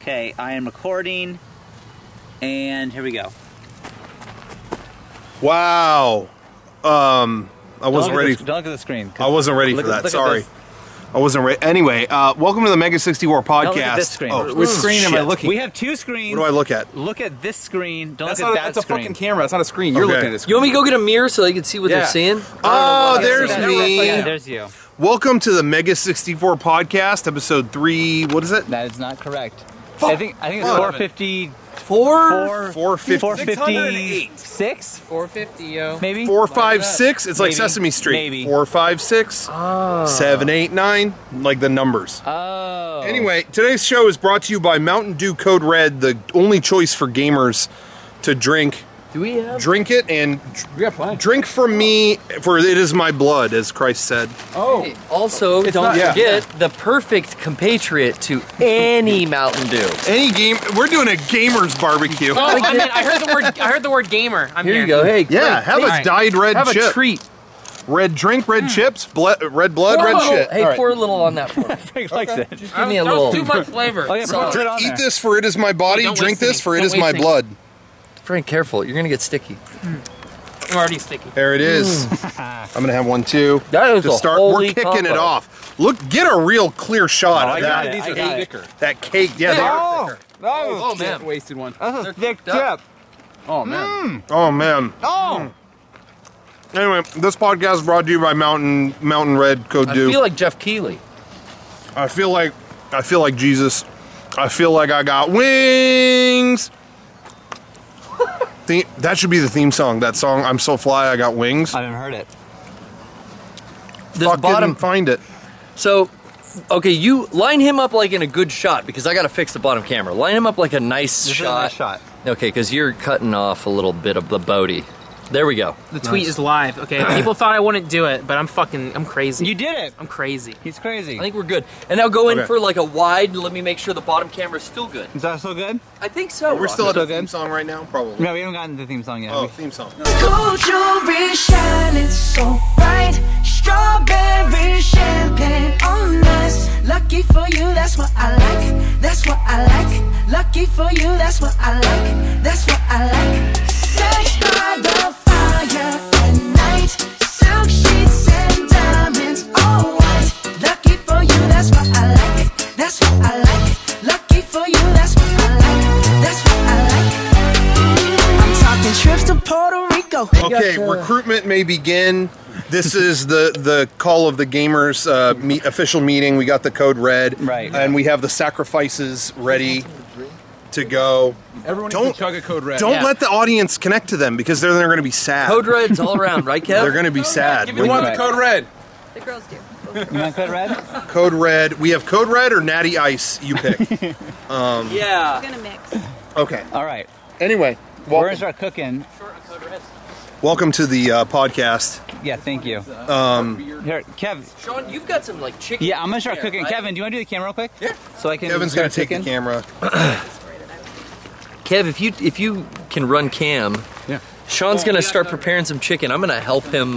Okay, I am recording, and here we go. Wow. I wasn't ready. Don't look at the screen. I wasn't ready for that. Sorry. I wasn't ready. Anyway, welcome to the Mega 64 podcast. Don't look at this screen. Oh, Which screen am I looking? We have two screens. What do I look at? Look at this screen. Don't That's look at that that's screen. a fucking camera. That's not a screen. You're Okay. looking at this screen. You want me to go get a mirror so they can see what they're seeing? Oh, there's Yeah, me. yeah, there's you. Welcome to the Mega 64 podcast, episode 3. What is it? That is not correct. I think it's 450. 456? 450, yo. Maybe? 456. It's like Maybe. Sesame Street. Maybe. 456. 7, 8, 9. Like the numbers. Oh. Anyway, today's show is brought to you by Mountain Dew Code Red, the only choice for gamers to drink. Do we have? Drink it and We got plenty. drink from me, for it is my blood, as Christ said. Oh. Hey, also, don't not- yeah. forget the perfect compatriot to any Mountain Dew. Any game, we're doing a gamer's barbecue. Oh, I mean, I heard the word gamer. I'm Here here. you go. Hey, Yeah, have a Alright. dyed red have chip. a treat. Red drink, red chips, red blood, Pour a red little- shit. Hey, All right. pour a little on that for me. Frank likes it. Just give me a That was little. too much flavor. Oh, yeah, So- put it on there. Eat this, for it is my body. Don't Drink waste this, for it any. is Don't my waste any. blood. Frank, careful. You're gonna get sticky. I'm already sticky. There it is. I'm gonna have one too. That is To a start, we're holy kicking combo. it off. Look, get a real clear shot Oh, of I got that. it. I These got are it. thicker. That cake. Yeah, they are. Oh, Oh, man. Wasted one. That's a thick up. chip. Oh, man. Oh man. Oh. Anyway, this podcast is brought to you by Mountain Red Code I Dew. feel like Jeff Keighley. I feel like Jesus. I feel like I got wings. That should be the theme song. That song, I'm so fly, I got wings. I haven't heard it. This Fucking bottom. find it. So, okay, you line him up like in a good shot because I got to fix the bottom camera. Line him up like a nice This is a shot. nice shot. Okay, because you're cutting off a little bit of the boaty. There we go. The tweet is live. Okay, people thought I wouldn't do it, but I'm crazy. You did it. I'm crazy. He's crazy. I think we're good. And now go in Okay. for like a wide. Let me make sure the bottom camera is still good. Is that so good? I think so. We're still at So the good. theme song right now? Probably. No, we haven't gotten the theme song yet. Oh, theme song. Gold jewelry shining so bright, strawberry champagne on us. Lucky for you, that's what I like. That's what I like. Lucky for you, that's what I like. That's what I like. Sex by the fire at night, silk sheets and diamonds, all white. Lucky for you, that's what I like. That's what I like. Lucky for you, that's what I like. That's what I like. I'm talking trips to Puerto Rico. Okay, recruitment may begin. This is the call of the gamers official meeting. We got the code red, Right. and we have the sacrifices ready to go. Everyone Don't- needs to chug a Code Red. Don't Yeah. let the audience connect to them because they're going to be sad. Code reds all around, right, Kev? They're going to be sad. We want the Code Red. The girls do. You want Code Red? Code red. We have code red or natty ice. You pick. Yeah. I'm gonna mix. Okay. All right. Anyway, We're going to welcome, start cooking. welcome to the podcast. Yeah, thank you. Here, Kev. Sean, you've got some like chicken. Yeah, I'm going to start there, cooking. right? Kevin, do you want to do the camera real quick? Yeah. So I can Kevin's going start to take the cooking? camera. Kev, if you can run cam, Yeah. Sean's gonna start preparing some chicken. I'm gonna help him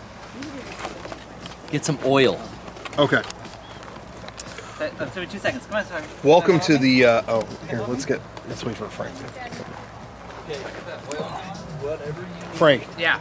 get some oil. Okay. So 2 seconds. Come on, sorry. Welcome to the. Here. Let's wait for Frank. Frank. Yeah.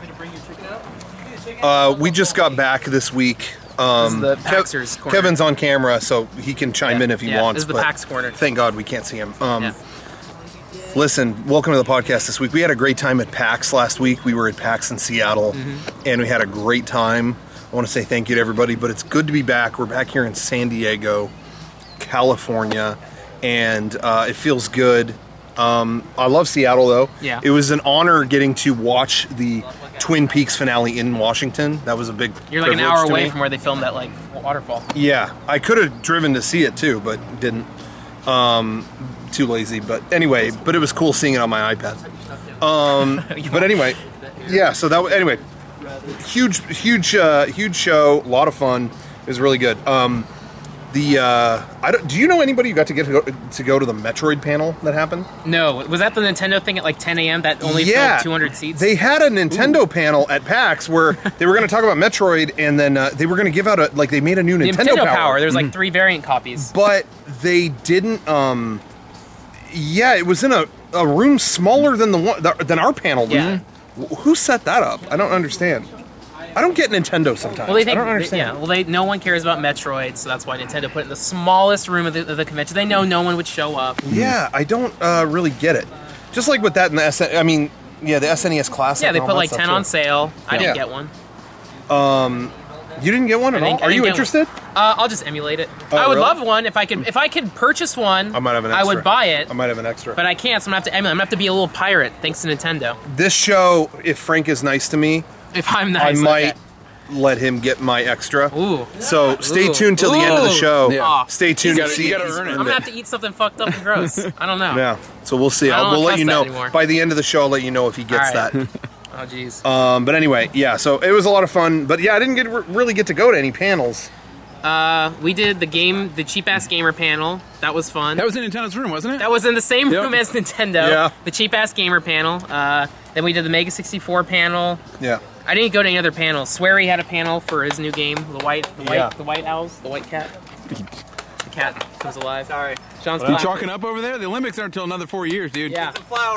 We just got back this week. This is the Paxer's corner. Kevin's on camera, so he can chime in if he Yeah, wants. this is the but Pax corner. Thank God we can't see him. Yeah. Listen, welcome to the podcast this week. We had a great time at PAX last week. We were at PAX in Seattle, and we had a great time. I want to say thank you to everybody, but it's good to be back. We're back here in San Diego, California, and it feels good. I love Seattle, though. Yeah. It was an honor getting to watch the Twin Peaks finale in Washington. That was a big You're like an privilege hour to away me. from where they filmed that like waterfall. Yeah, I could have driven to see it too, but didn't. Too lazy, but anyway. But it was cool seeing it on my iPad. But anyway, yeah. So that anyway, huge show, a lot of fun. It was really good. Do you know anybody who got to go to the Metroid panel that happened? No, was that the Nintendo thing at like 10 a.m. that only Yeah, filled 200 seats? They had a Nintendo panel at PAX where they were going to talk about Metroid, and then they were going to give out they made a new the Nintendo Power. There's like 3 variant copies. but they didn't. Yeah, it was in a room smaller than than our panel. Yeah. Who set that up? I don't understand. I don't get Nintendo sometimes. Well, they think, I don't understand. yeah. Well, no one cares about Metroid, so that's why Nintendo put it in the smallest room of the convention. They know no one would show up. Yeah, I don't really get it. Just like with that in the the SNES Classic. Yeah, they and all put that like stuff, 10 too. on sale. I didn't Yeah. get one. You didn't get one at all? Are you interested? I'll just emulate it. Oh, I would really? love one if I could purchase one. I might have an I extra. would buy it, I might have an extra. but I can't. So I'm gonna have to emulate. I'm gonna have to be a little pirate, thanks to Nintendo. This show, if Frank is nice to me, If I'm nice, I might okay. let him get my extra. Ooh. So stay Ooh. tuned till the end of the Ooh. show. Yeah. Stay tuned You to gotta- see you if gotta he's earn it. I'm earned gonna have to eat something fucked up and gross. I don't know. Yeah. So we'll see. I don't We'll let trust you that know anymore. by the end of the show. I'll let you know if he gets All right. that. Oh jeez. But anyway, yeah. So it was a lot of fun. But yeah, I didn't really get to go to any panels. We did the cheap ass gamer panel. That was fun. That was in Nintendo's room, wasn't it? That was in the same Yep. room as Nintendo. Yeah. The cheap ass gamer panel. Then we did the Mega 64 panel. Yeah. I didn't go to any other panels. Swery had a panel for his new game, the white owls, the white cat. The cat comes alive. Sorry, Sean's You chalking up over there? The Olympics aren't until another 4 years, dude. Yeah.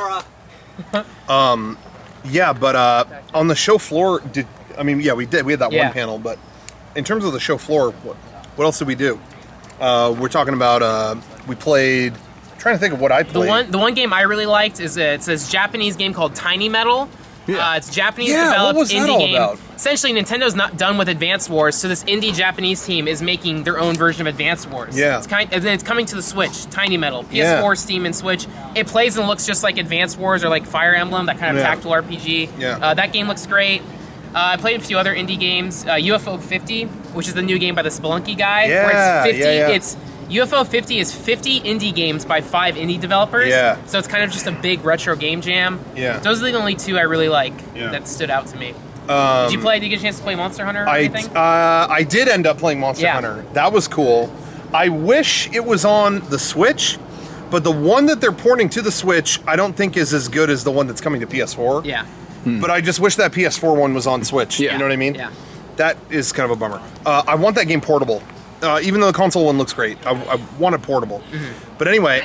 Yeah, but on the show floor, we did. We had that Yeah. one panel, but in terms of the show floor, what else did we do? We're talking about we played. Trying to think of what I played. The one game I really liked is it's this Japanese game called Tiny Metal. Yeah. It's a Japanese Yeah, what developed was that indie all game. about? Essentially, Nintendo's not done with Advance Wars, so this indie Japanese team is making their own version of Advance Wars. Yeah. And then it's coming to the Switch. Tiny Metal, PS4, Yeah. Steam, and Switch. It plays and looks just like Advance Wars or like Fire Emblem, that kind of Yeah. tactical RPG. Yeah. That game looks great. I played a few other indie games. UFO 50, which is the new game by the Spelunky guy. Yeah, where it's 50. yeah. It's UFO 50 is 50 indie games by 5 indie developers. Yeah. So it's kind of just a big retro game jam. Yeah. Those are the only two I really like Yeah. that stood out to me. Did you get a chance to play Monster Hunter or anything? I did end up playing Monster Yeah. Hunter. That was cool. I wish it was on the Switch, but the one that they're porting to the Switch, I don't think is as good as the one that's coming to PS4. Yeah. But I just wish that PS4 one was on Switch. Yeah. You know what I mean? Yeah. That is kind of a bummer. I want that game portable. Even though the console one looks great, I want it portable. Mm-hmm. But anyway,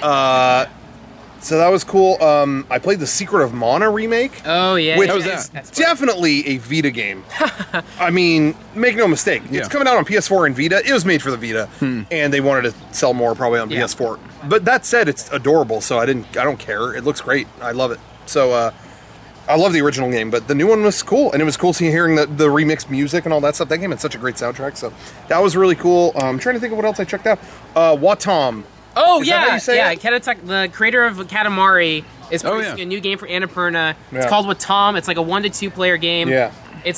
so that was cool. I played the Secret of Mana remake. Oh, yeah. Which yeah, is that's great. definitely a Vita game. I mean, make no mistake. Yeah. It's coming out on PS4 and Vita. It was made for the Vita, and they wanted to sell more probably on Yeah. PS4. But that said, it's adorable, so I don't care. It looks great. I love it. So I love the original game, but the new one was cool, and it was cool hearing the remixed music and all that stuff. That game had such a great soundtrack, so that was really cool. I'm trying to think of what else I checked out. Watam. Oh, Is that how yeah. you say Yeah. it? the creator of Katamari is Oh, producing yeah. a new game for Annapurna. It's Yeah. called With Tom. It's like a 1 to 2 player game. Yeah. It's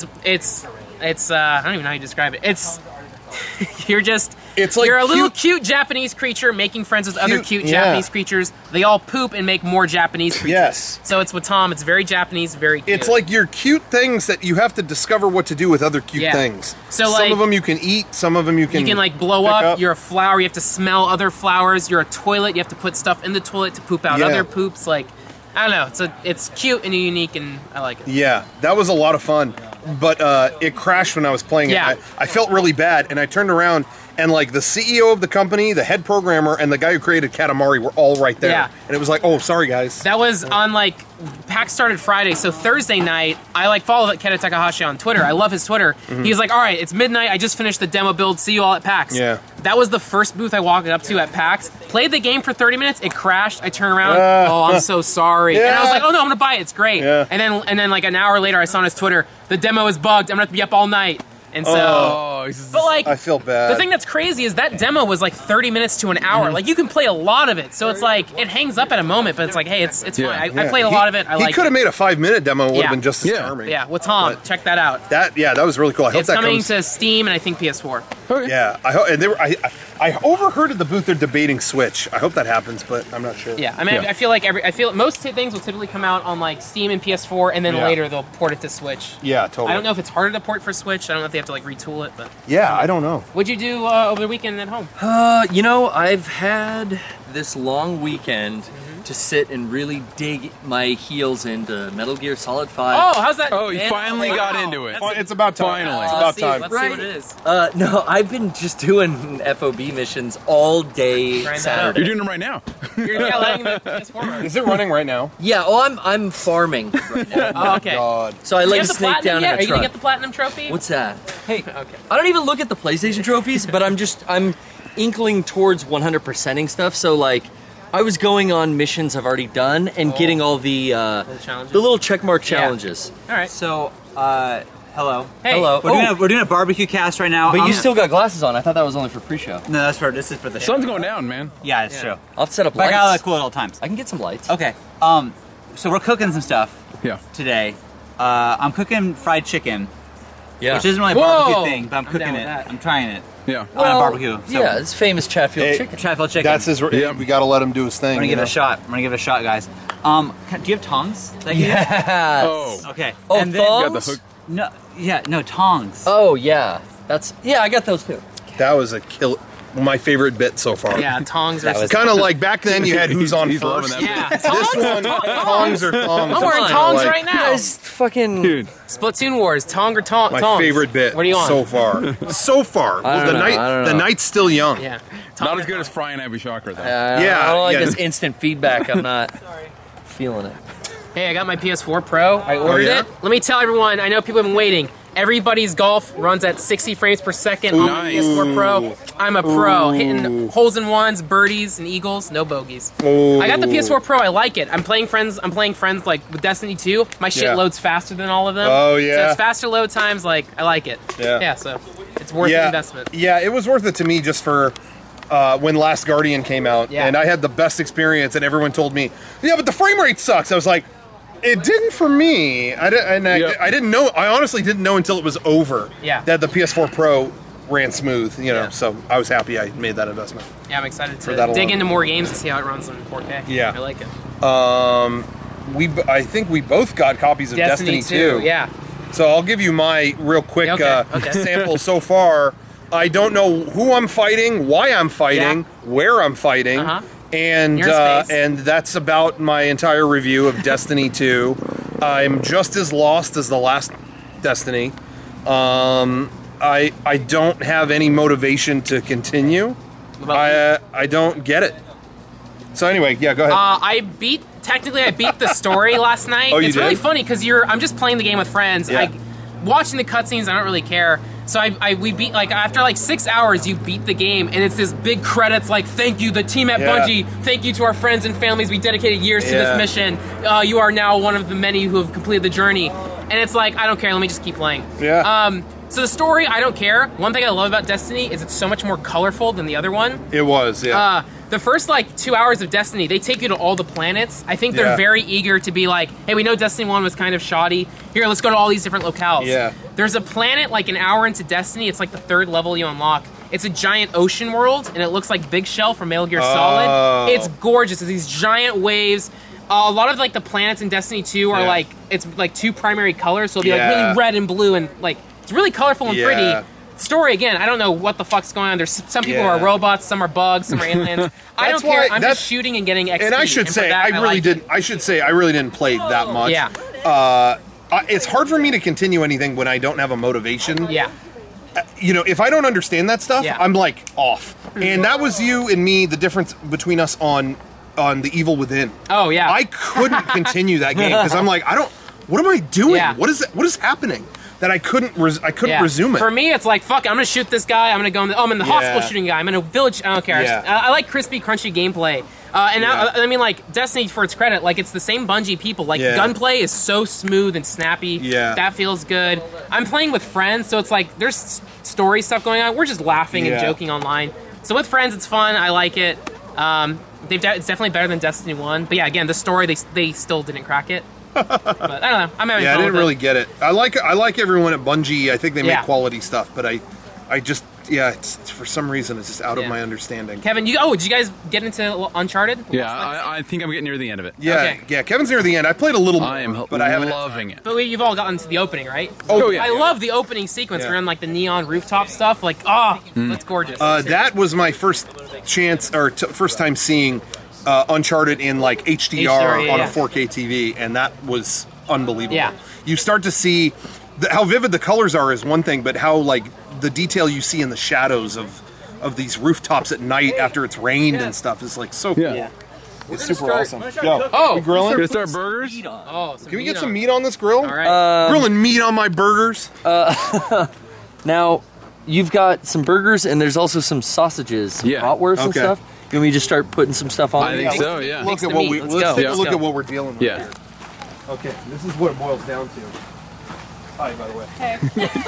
I don't even know how you describe it. It's you're like you're a little cute- cute Japanese creature making friends with other Cute, cute yeah. Japanese creatures. They all poop and make more Japanese creatures. Yes. So it's with Tom. It's very Japanese, very cute. It's like your cute things that you have to discover what to do with other cute Yeah. things. So, some like- of them you can eat, some of them you can like blow pick up. You're a flower. You have to smell other flowers. You're a toilet. You have to put stuff in the toilet to poop out Yeah. other poops. Like I don't know. It's cute and unique, and I like it. Yeah, that was a lot of fun. But it crashed when I was playing Yeah. it. I felt really bad, and I turned around, and like the CEO of the company, the head programmer, and the guy who created Katamari were all right there. Yeah. And it was like, oh, sorry guys. That was on PAX started Friday, so Thursday night I follow Kenta Takahashi on Twitter. I love his Twitter. He was like, "All right, it's midnight. I just finished the demo build. See you all at PAX." Yeah. That was the first booth I walked up to at PAX. Played the game for 30 minutes. It crashed. I turned around. Oh, I'm so sorry. And I was Yeah. like, "Oh no, I'm gonna buy it. It's great." Yeah. And then like an hour later, I saw on his Twitter, "The demo is bugged. I'm gonna have to be up all night." And so. Oh, But like, I feel bad. the thing that's crazy is that demo was like 30 minutes to an hour. Like you can play a lot of it, so it's like it hangs up at a moment, but it's like, hey, it's Yeah. fine. I played a lot of it. I He like could have it. made a 5-minute demo. It would have Yeah. been just as Yeah. charming. Yeah, with Tom, check that out. That was really cool. I hope It's that coming comes. to Steam and I think PS4. Yeah, I hope. And they were. I overheard at the booth they're debating Switch. I hope that happens, but I'm not sure. Yeah, I mean, Yeah. I feel most things will typically come out on like Steam and PS4, and then Yeah. later they'll port it to Switch. Yeah, totally. I don't know if it's harder to port for Switch. I don't know if they have to like retool it, but Yeah, I don't know. what'd you do over the weekend at home? You know, I've had this long weekend to sit and really dig my heels into Metal Gear Solid 5. Oh, how's that? Oh, you finally got into it. It's about time. Finally. It's about time. Let's see what it is. No, I've been just doing FOB missions all day Trying that Saturday. You're doing them right now. You're letting the PS4 run. Is it running right now? Yeah, I'm farming right now. Oh, okay. God. So I Did you like get to the snake platinum down yet? in Are a you gonna truck. get the platinum trophy? What's that? Hey, Okay. I don't even look at the PlayStation trophies, but I'm inkling towards 100%ing stuff. So like, I was going on missions I've already done and getting all the challenges? the little checkmark challenges. All right. So, hello. Hey. Hello. We're doing a barbecue cast right now. But you still got glasses on. I thought that was only for pre-show. No, this is for the show. Sun's going down, man. Yeah, it's true. I'll have to set up But I lights. gotta look cool at all times. I can get some lights. Okay. So we're cooking some stuff Yeah. today. I'm cooking fried chicken, Yeah. which isn't really a Whoa! barbecue thing, but I'm I'm cooking down with it. that. I'm trying it Yeah. on a barbecue. So Yeah, it's famous Chatfield Hey, chicken. Chatfield chicken. That's his. Yeah. We got to let him do his thing. I'm gonna you give it know? a shot. I'm gonna give it a shot, guys. Do you have tongs? That you use? Yeah. Oh. Okay. Oh, and then, Got the thongs? hook. no tongs. Oh yeah, I got those too. That was a kill. My favorite bit so far. Yeah, tongs That versus. was- Kind of like back then you had who's on He's loving first. that. Yeah, This tongs. one, tongs or thongs. I'm wearing It's tongs like right now. You guys fucking. Dude. Splatoon Wars, tong or tongs. My favorite bit What are you on? so far. So far. I don't the know, night. I don't The know. night's still young. Yeah. Not as good as Fry and Abby Shocker, though. Yeah, I don't like yeah. this instant feedback. I'm not feeling it. Hey, I got my PS4 Pro. I ordered yeah? it. Let me tell everyone, I know people have been waiting. Everybody's Golf runs at 60 frames per second on Nice. the PS4 Pro. I'm a pro, hitting holes in ones, birdies, and eagles, no bogeys. Ooh. I got the PS4 Pro. I like it. I'm playing friends like with Destiny 2. My shit Yeah. loads faster than all of them. Oh, So yeah. it's faster load times. Like I like it. Yeah. Yeah. So it's worth the investment. Yeah, it was worth it to me just for when Last Guardian came out, Yeah. and I had the best experience, and everyone told me, yeah, but the frame rate sucks. I was like, it didn't for me. I didn't know. I honestly didn't know until it was over. Yeah. That the PS4 Pro ran smooth. You know, Yeah. so I was happy I made that investment. Yeah, I'm excited For to that dig alone. into more games to see how it runs in 4K. Yeah. I like it. I think we both got copies of Destiny 2. Yeah. So I'll give you my real quick Okay. sample so far. I don't know who I'm fighting, why I'm fighting, where I'm fighting, Uh-huh. and You're in space. and that's about my entire review of Destiny 2. I'm just as lost as the last Destiny. I don't have any motivation to continue. I don't get it. So anyway, yeah, go ahead. I beat the story last night. Oh, you it's really did? funny because I'm just playing the game with friends. Yeah. Watching the cutscenes, I don't really care. So we beat after 6 hours, you beat the game, and it's this big credits like thank you, the team at Yeah. Bungie, thank you to our friends and families. We dedicated years to Yeah. this mission. You are now one of the many who have completed the journey. And it's like I don't care. Let me just keep playing. Yeah. So the story, I don't care. One thing I love about Destiny is it's so much more colorful than the other one. It was, yeah. The first 2 hours of Destiny, they take you to all the planets. I think they're Yeah. very eager to be like, hey, we know Destiny 1 was kind of shoddy. Here, let's go to all these different locales. Yeah. There's a planet an hour into Destiny. It's the third level you unlock. It's a giant ocean world, and it looks like Big Shell from Metal Gear Solid. It's gorgeous. It's these giant waves. A lot of the planets in Destiny 2 are Yeah. it's two primary colors, so it'll be Yeah. really red and blue, and it's really colorful and Yeah. pretty. Story again, I don't know what the fuck's going on. There's some people who Yeah. are robots, some are bugs, some are aliens. I don't That's care. why- I'm that's- just shooting and getting XP. And I should for say, that, I really like didn't. it. I should say, I really didn't play that much. Yeah. It's hard for me to continue anything when I don't have a motivation. Yeah. You know, if I don't understand that stuff, Yeah. I'm off. And that was you and me. The difference between us on The Evil Within. Oh yeah. I couldn't continue that game because I'm like, what am I doing? Yeah. What is happening that I couldn't Yeah. resume it? For me, it's fuck it, I'm gonna shoot this guy. I'm gonna go. I'm in the hospital Yeah. shooting a guy. I'm in a village. I don't care. Yeah. I like crispy, crunchy gameplay. And Yeah. I mean, Destiny, for its credit, it's the same Bungie people. Yeah. Gunplay is so smooth and snappy. Yeah. That feels good. I'm playing with friends, so it's there's story stuff going on. We're just laughing and Yeah. joking online. So with friends, it's fun. I like it. It's definitely better than Destiny 1. But yeah, again, the story, they still didn't crack it. But I don't know. I'm having Yeah, I fun didn't with really it. get it. I like everyone at Bungie. I think they make Yeah. quality stuff, but I just it's for some reason it's just out of Yeah. my understanding. Kevin, did you guys get into Uncharted? Yeah, I think I'm getting near the end of it. Yeah, Okay. yeah. Kevin's near the end. I played a little more, I am but I haven't. loving it. But you've all gotten to the opening, right? Oh, yeah. I love the opening sequence. Yeah. We're in the neon rooftop stuff. That's gorgeous. That was my first chance or first time seeing Uncharted in like HDR HDR, on yeah. a 4K TV, and that was unbelievable. Yeah. You start to see how vivid the colors are is one thing, but how like the detail you see in the shadows of these rooftops at night after it's rained and stuff is like so cool. Yeah. It's super awesome. Yo, Oh, we grilling? Gonna start burgers? Oh, Can we get some meat on this grill? All right. Grilling meat on my burgers. Now, you've got some burgers and there's also some sausages, some Yeah. bratwurst and Okay. stuff. Can we just start putting some stuff on? I think so, yeah. Look at the what meat. we Let's let's go. take Yeah. a look Let's at go. what we're dealing with Yeah. here. Okay, this is what it boils down to. Hi, by the way. Hey.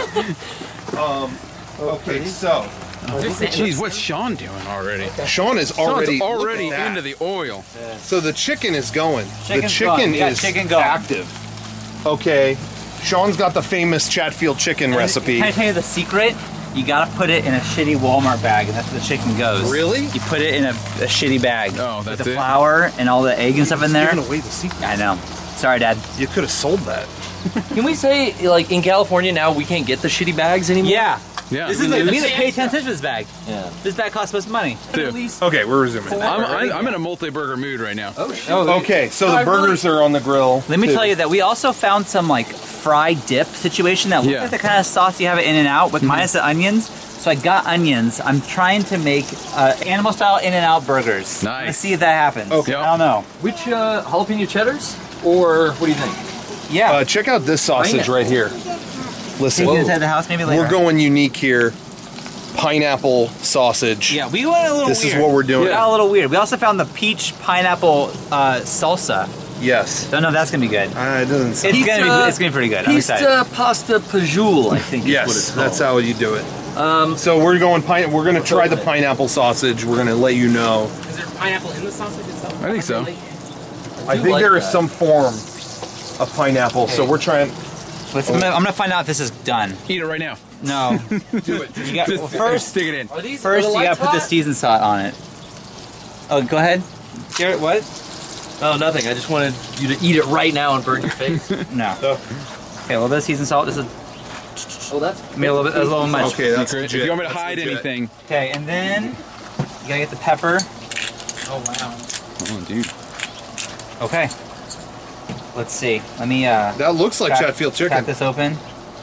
Okay, so Jeez, what's Sean doing already? Sean is already Sean's already look at that. into the oil. So the chicken is going. The Chicken's chicken going. We got is chicken going. active. Okay, Sean's got the famous Chatfield chicken recipe. Can I tell you the secret? You gotta put it in a shitty Walmart bag, and that's where the chicken goes. Really? You put it in a shitty bag. Oh, with that's the it? flour and all the egg and stuff in there. Giving away the secret. I know. Sorry, Dad. You could have sold that. Can we say, like, in California now we can't get the shitty bags anymore? Yeah. Yeah. This is we need to pay 10 cents for this bag. Yeah. This bag costs us money. Dude. Okay, we're resuming. I'm in a multi-burger mood right now. Okay, so the burgers are on the grill. Let me too. tell you that we also found some like fried dip situation that looks Yeah. like the kind of sauce you have at In-N-Out with minus the onions. So I got onions. I'm trying to make animal style In-N-Out burgers. Nice. Let's see if that happens. Okay. I don't know. Which jalapeno cheddars? Or what do you think? Yeah. Check out this sausage right here. Listen, Take it inside the house maybe later. we're going unique here. Pineapple sausage. Yeah, we went a little This weird. is what we're doing. We got a little weird. We also found the peach pineapple salsa. Yes. Don't know if that's gonna be good. It doesn't sound. It's gonna be pretty good. I'm excited. Pizza pasta pajul, I think is what it's Yes, called. that's how you do it. So we're going. We're going to try the pineapple sausage. We're going to let you know. Is there pineapple in the sausage itself? I think so. I think like there is that. some form of pineapple. So we're trying. I'm gonna find out if this is done. Eat it right now. No. Do it. You got, well, First, first, stick it in. Are these first are the you gotta lights put the hot? season salt on it. Oh, go ahead. Garrett, what? Oh, nothing. I just wanted you to eat it right now and burn your face. No. Oh. Okay, a little bit of seasoned salt. This is Oh, that's maybe a little bit, a little much. Okay, that's Secret. legit. If you want me to That's hide legit. anything. Okay, and then you gotta get the pepper. Oh wow. Oh, dude. Okay. Let's see. Let me That looks like Chatfield chicken. crack this open.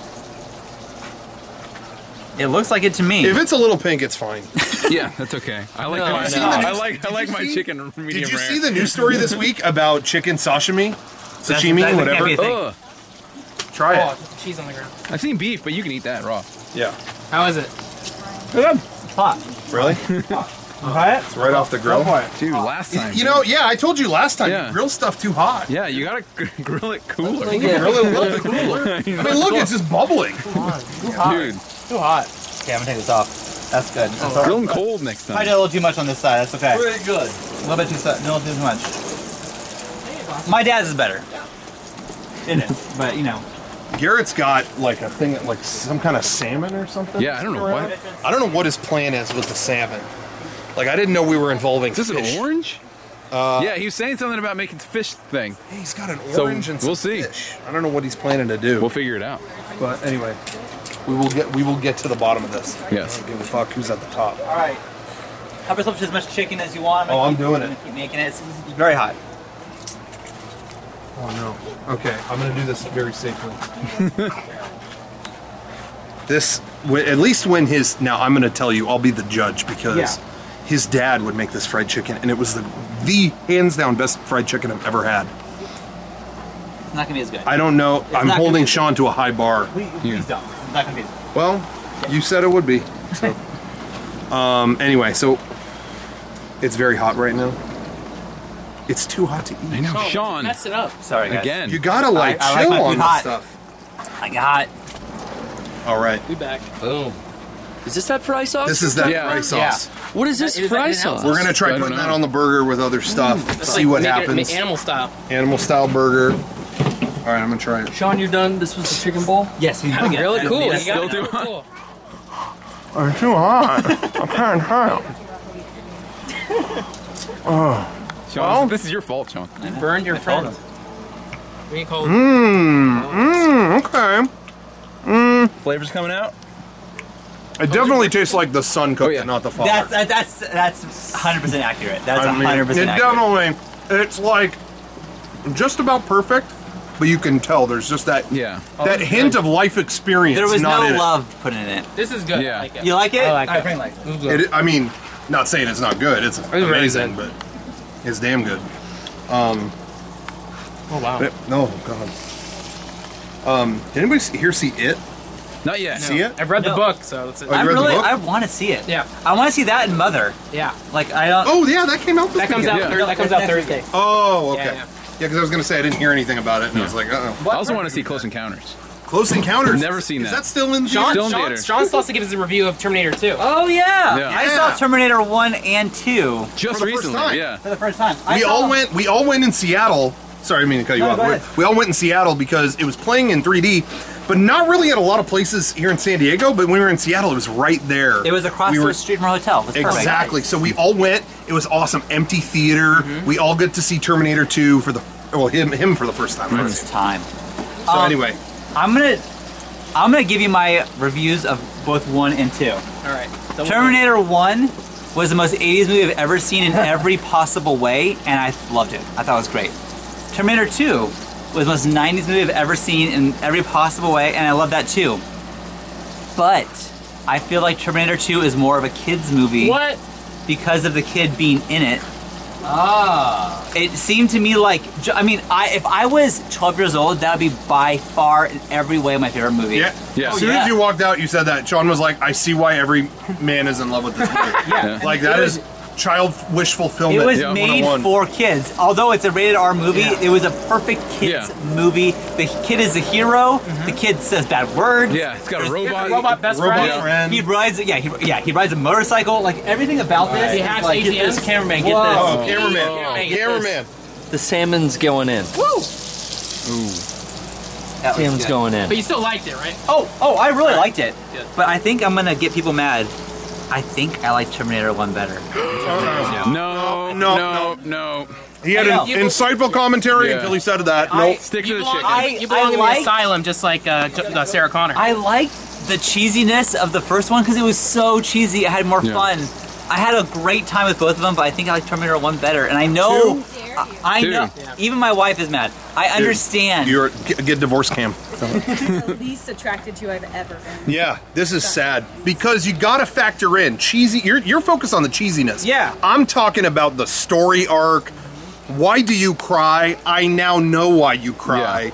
It looks like it to me. If it's a little pink, it's fine. Yeah, that's okay. I like. No, my, I know. I like my see- chicken medium Did you rare. see the news story this week about chicken sashimi, that sashimi, can't whatever? be a thing. Ugh. Try Oh, it. just cheese on the ground. I've seen beef, but you can eat that raw. Yeah. How is it? Hot. Really? Try it. It's right off the grill. Dude, last time. You know, yeah, I told you last time. Yeah. You grill stuff too hot. Yeah, you gotta grill it cooler. You grill it a little bit cooler. I mean, look, it's just bubbling. Dude, Too hot. Okay, I'm gonna take this off. That's good. That's all right. grill them cold next I time. did a little too much on this side. That's okay. pretty good. A little bit too much. My dad's is better. It is, but you know. Garrett's got like a thing, like some kind of salmon or something. Yeah, I don't know around. what. I don't know what his plan is with the salmon. Like, I didn't know we were involving Is this fish. an orange? Yeah, he was saying something about making fish thing. Hey, he's got an So, orange and some we'll see. fish. I don't know what he's planning to do. We'll figure it out. But anyway, we will get to the bottom of this. Yes. I don't give a fuck who's at the top. All right. Have yourself as much chicken as you want. Oh, I'm keep- doing gonna it. Keep making it. It's very hot. Oh no. Okay, I'm gonna do this very safely. At least when his, now I'm gonna tell you, I'll be the judge because his dad would make this fried chicken, and it was the hands down best fried chicken I've ever had. It's not gonna be as good. I don't know. I'm not holding gonna be- Sean to a high bar. Please don't. It's not gonna be as good. Well, you said it would be. So. Anyway, so it's very hot right now. It's too hot to I eat. know, Oh, Sean. mess it up. Sorry, guys. Again. You gotta like I like chill my on food this hot. stuff. I got. All right. Be back. Boom. Is this that fry sauce? This is that Yeah. fry sauce. What is this Is that fry In-N-Out sauce? We're gonna try I don't putting that know. on the burger with other stuff. It's See like what making it happens. animal style. Animal style burger. All right, I'm gonna try it. Sean, you're done. This was the chicken bowl. Yes. You Really cool. You You got still it. too hot. Cool. It's too hot. I can't tell. Sean, this is your fault, Sean. You burned your friend. We call Okay. Flavors coming out? It definitely tastes like the son cooked it, not the father. That's 100% accurate. That's 100% it accurate. definitely, it's like just about perfect, but you can tell there's just that that hint of life experience. There was not no in love put in it. This is good. Yeah. I like it. You like it? I like I it. think like it. I mean, not saying it's not good. It's very amazing, good. but it's damn good. Oh wow. No, God. Did anybody here see it? Not yet. See it? I've read the book, so it's. Oh, you read the book? I want to see it. Yeah. I want to see that and Mother. Yeah. Like I don't. Oh yeah, that came out. This That comes out. weekend. That comes out Thursday. Oh, okay. Yeah, Yeah, yeah. because I was gonna say I didn't hear anything about it, and I was like, uh-oh. I also want to see Close Encounters. Close Encounters. Never seen Is that. that still in Sean, Still in Sean, theater. Sean still has to give us a review of Terminator 2. Oh yeah. Yeah. I saw Terminator 1 and 2 Just For the first recently, time. yeah. for the first time. We all went in Seattle. Sorry, I didn't mean to cut you No, off. go ahead. We all went in Seattle because it was playing in 3D, but not really at a lot of places here in San Diego. But when we were in Seattle, it was right there. It was across the street from our hotel. It was perfect. Exactly. So we all went. It was awesome. Empty theater. We all get to see Terminator 2 for the him for the first time. Right? First time. So anyway, I'm gonna give you my reviews of both 1 and 2. All right. Terminator 1 was the most 80s movie I've ever seen in every possible way, and I loved it. I thought it was great. Terminator 2 was the most 90s movie I've ever seen in every possible way, and I love that too. But I feel like Terminator 2 is more of a kid's movie What? because of the kid being in it. It seemed to me like, I mean, if I was 12 years old, that would be by far in every way my favorite movie. yeah. Yeah. As soon as you walked out, you said that. Sean was like, "I see why every man is in love with this movie." Yeah. Like that is child wish fulfillment. It was Yeah. made 101. for kids. Although it's a rated R movie, it was a perfect kids Yeah. movie. The kid is the hero. The kid says bad words. Yeah, it's got a robot. Robot best Robot friend. friend. He rides, he rides a motorcycle. Like everything about this. He is hacks like, get ATMs. this cameraman, get Oh, this. cameraman. Get Cameraman. The salmon's going in. That was Salmon's good. going in. But you still liked it, right? Oh, I really liked it. Good. But I think I'm gonna get people mad. I think I like Terminator 1 better. No. He had I an know. insightful commentary Yeah. until he said that. I- Nope. Stick to You the belong, chicken. you belong in like- the asylum, just like Sarah Connor. I liked the cheesiness of the first one because it was so cheesy. I had more Yeah. fun. I had a great time with both of them, but I think I like Terminator 1 better. And I know, I Two. know, even my wife is mad. I understand. You're get divorced, Cam. The least attracted to I've ever been. Yeah, this is sad because you got to factor in cheesy. You're focused on the cheesiness. Yeah. I'm talking about the story arc. Why do you cry? I now know why you cry.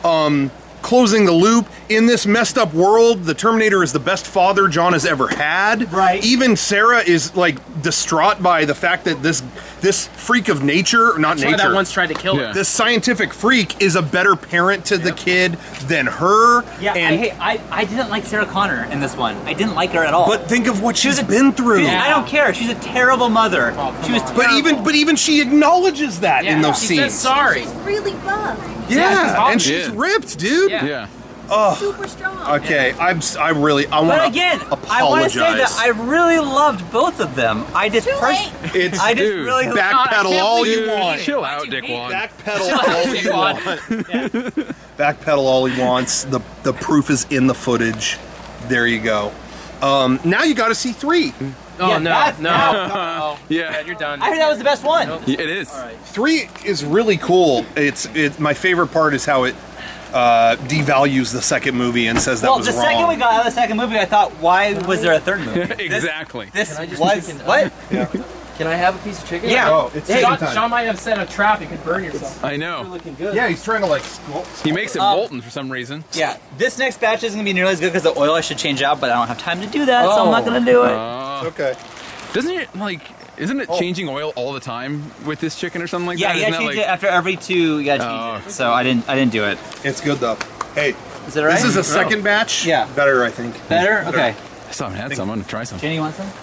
Closing the loop in this messed up world. The Terminator is the best father John has ever had. Right. Even Sarah is like distraught by the fact that this freak of nature, not That's why nature. that once tried to kill her. Yeah. This scientific freak is a better parent to the kid than her. Yeah, and I didn't like Sarah Connor in this one. I didn't like her at all. but think of what she's been through. I don't care. She's a terrible mother. She was But terrible. even she acknowledges that in those she scenes. says sorry. Really buff. Yeah, and She she's is. ripped, dude. Yeah. Yeah. Super strong. Okay, I want But to again, I want to apologize. say that I really loved both of them. I just It's I just Dude, really backpedal all you Dude, want. chill out, Dickwad. Backpedal all you want. Backpedal all he wants. The proof is in the footage. There you go. Now you got to see 3. Oh, Yeah, no. that's- No. Yeah. You're done. I heard that was the best one. It is. 3 is really cool. My favorite part is how it devalues the second movie and says that Well, was the wrong. second we got out of the second movie, I thought, why was there a third movie? Exactly. This I just was chicken- what? Can I have a piece of chicken? Yeah. Oh, it's Hey, chicken time. Sean might have set a trap. You could burn yourself. I know. Looking good. Yeah, he's trying to like. He makes it molten for some reason. Yeah. This next batch isn't gonna be nearly as good because the oil I should change out, but I don't have time to do that, so I'm not gonna do it. Okay. Doesn't it isn't it changing oil all the time with this chicken or something like Yeah, that? you Isn't gotta that change it after every 2. You gotta change it. So I didn't do it. It's good though. Hey, Is it alright? this is a second batch. Yeah. Better, I think. Better. Okay. I still haven't had some. I'm gonna try some. Jenny, you want some?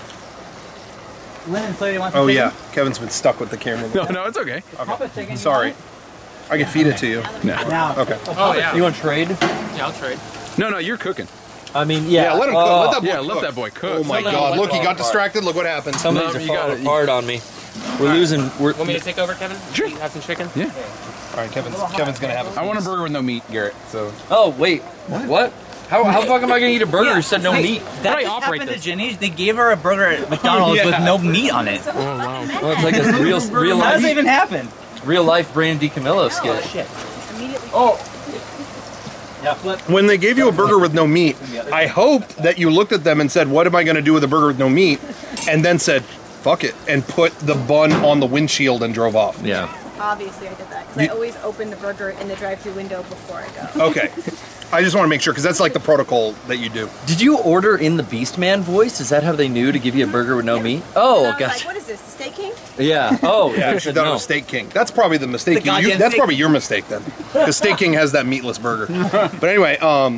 Lynn and Slade, you want some? Oh chicken? yeah, Kevin's been stuck with the camera. No, it's okay. Pop a chicken. Sorry. I can feed it to you. No. Now. Okay. Oh, yeah. You want to trade? Yeah, I'll trade. No, you're cooking. I mean, yeah. Yeah, let him cook. Let that boy Yeah, cook. let that boy cook. Oh my Let God! him Look, he fall got apart. distracted. Look what happened. Some No, of these you are got falling it. apart on me. We're losing. We're, Want me to take over, Kevin? Sure. You have some chicken? Yeah. All right, Kevin's gonna have it. I want a burger with no meat, Garrett. So oh wait, what? How fuck am I gonna eat a burger who said no meat? That do I just operate happened to this? Ginny. They gave her a burger at McDonald's with no meat on it. Oh, it's like a real How does that life, even happen? real life Brandon DiCamillo skit. Shit. Immediately. Yeah, flip. When they gave you a burger with no meat, I hope that you looked at them and said, "What am I going to do with a burger with no meat?" And then said, "Fuck it," and put the bun on the windshield and drove off. Yeah. Obviously, I did that because I always open the burger in the drive-thru window before I go. Okay. I just want to make sure because that's like the protocol that you do. Did you order in the Beastman voice? Is that how they knew to give you a burger with no meat? Oh, I was like, gotcha. what is this, the Steak King? Yeah. Oh, Yeah, they you said should have done no. a Steak King. That's probably the mistake. The goddamn That's Steak probably your mistake then, because Steak King has that meatless burger. But anyway,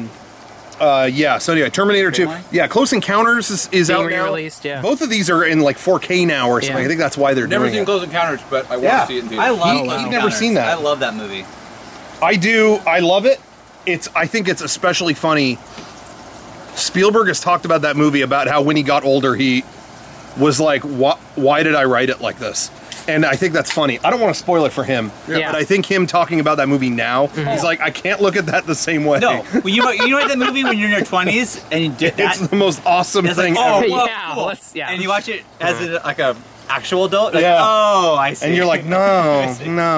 yeah. So anyway, Terminator 2. Yeah, Close Encounters is Being out now. re-released, yeah. Both of these are in like 4K now or something. Yeah. I think that's why they're Never doing seen it. Close Encounters, but I want Yeah. to see it in theaters. I love He- Close he'd never Encounters. seen that. I love that movie. I do. I love it. I think it's especially funny. Spielberg has talked about that movie about how when he got older he was like, why did I write it like this? And I think that's funny. I don't want to spoil it for him, Yeah. but I think him talking about that movie now, he's like, I can't look at that the same way. No, well, you know that movie when you're in your 20s and you did that. It's the most awesome It's thing like, oh, ever. whoa, Yeah, cool. let's- yeah. And you watch it as like a actual adult. Like, Yeah. oh, I see. And you're like, no,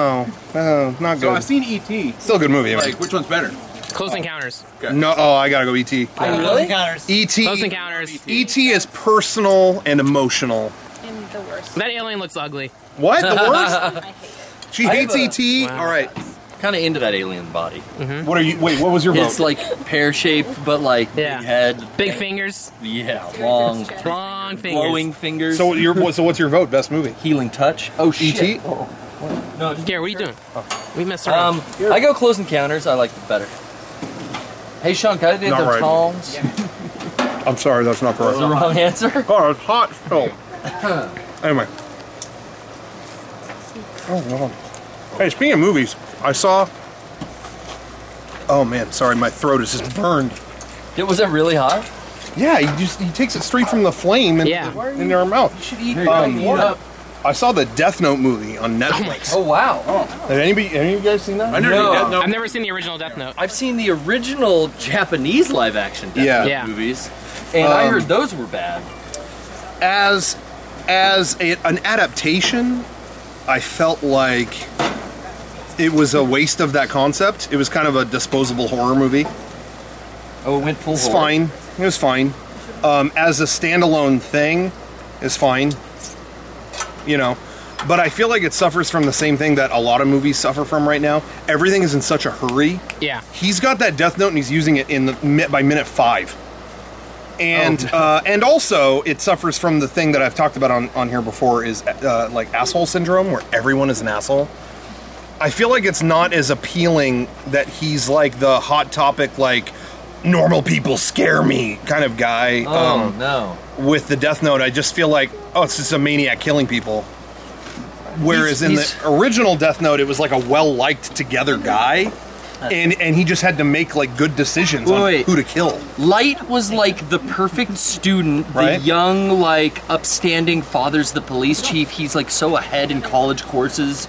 not So good. I've seen E.T. Still a good movie. Like, which one's better? Close Encounters. No, oh, I gotta go E.T. Close Encounters. E.T. Close Encounters. E.T. is personal and emotional. And the worst. That alien looks ugly. What? The worst? I hate it. She hates E.T.? All right. Kind of into that alien body. What are you? Wait, what was your vote? It's like pear-shaped, but like Yeah. big head. Big fingers. Yeah, long, Long fingers. glowing fingers. So what's your vote? Best movie? healing touch. Oh shit. E.T.? Gary, what are you doing? We messed around. I go Close Encounters. I like it better. Hey Sean, can I get Not the right. tongs? I'm sorry, that's not correct. The wrong answer. Oh, it's hot. Oh. Anyway. Oh, no. Hey, speaking of movies, I saw. Oh man, sorry, my throat is just burned. Was it really hot? Yeah, he takes it straight from the flame Yeah. in your mouth. You should eat. Eat up. I saw the Death Note movie on Netflix. Oh wow. Have any of you guys seen that? I never No. did that. No. I've never seen the original Death Note. I've seen the original Japanese live action Death Yeah. Note Yeah. movies, and I heard those were bad. As an adaptation, I felt like it was a waste of that concept. It was kind of a disposable horror movie. Oh, it went full It's horror. fine. It was fine. As a standalone thing, it's fine. You know, but I feel like it suffers from the same thing that a lot of movies suffer from right now. Everything is in such a hurry. Yeah. He's got that Death Note and he's using it by minute 5. And and also it suffers from the thing that I've talked about on here before is like asshole syndrome, where everyone is an asshole. I feel like it's not as appealing that he's like the hot topic, like normal people scare me kind of guy. Oh no. With the Death Note, I just feel like, oh, it's just a maniac killing people. Whereas in the original Death Note, it was like a well-liked together guy. And he just had to make like good decisions on Wait. who to kill. Light was like the perfect student, Right. the young, like upstanding father's the police chief. He's like so ahead in college courses.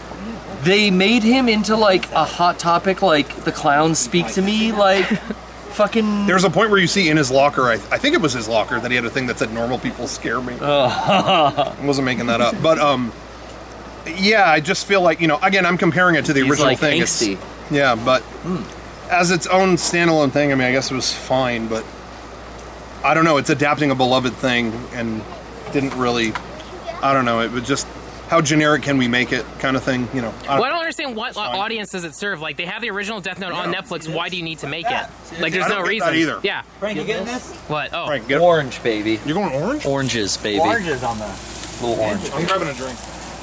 They made him into like a hot topic, like the clowns speak to me, like fucking. There's a point where you see in his locker, I think it was his locker, that he had a thing that said "normal people scare me." I wasn't making that up, but yeah, I just feel like, you know, again, I'm comparing it to the He's, original like, thing. angsty. Yeah, but as its own standalone thing, I mean, I guess it was fine, but I don't know. It's adapting a beloved thing and didn't really. I don't know. It was just how generic can we make it, kind of thing. You know. Well, I don't understand what audience does it serve. Like, they have the original Death Note on Netflix. Why do you need to make it? Like, there's I no don't get reason. that either. Yeah. Frank, you getting this? What? Oh. Right, get Orange, baby. You're going orange? Oranges, baby. Oranges on the. Little orange. I'm grabbing a drink.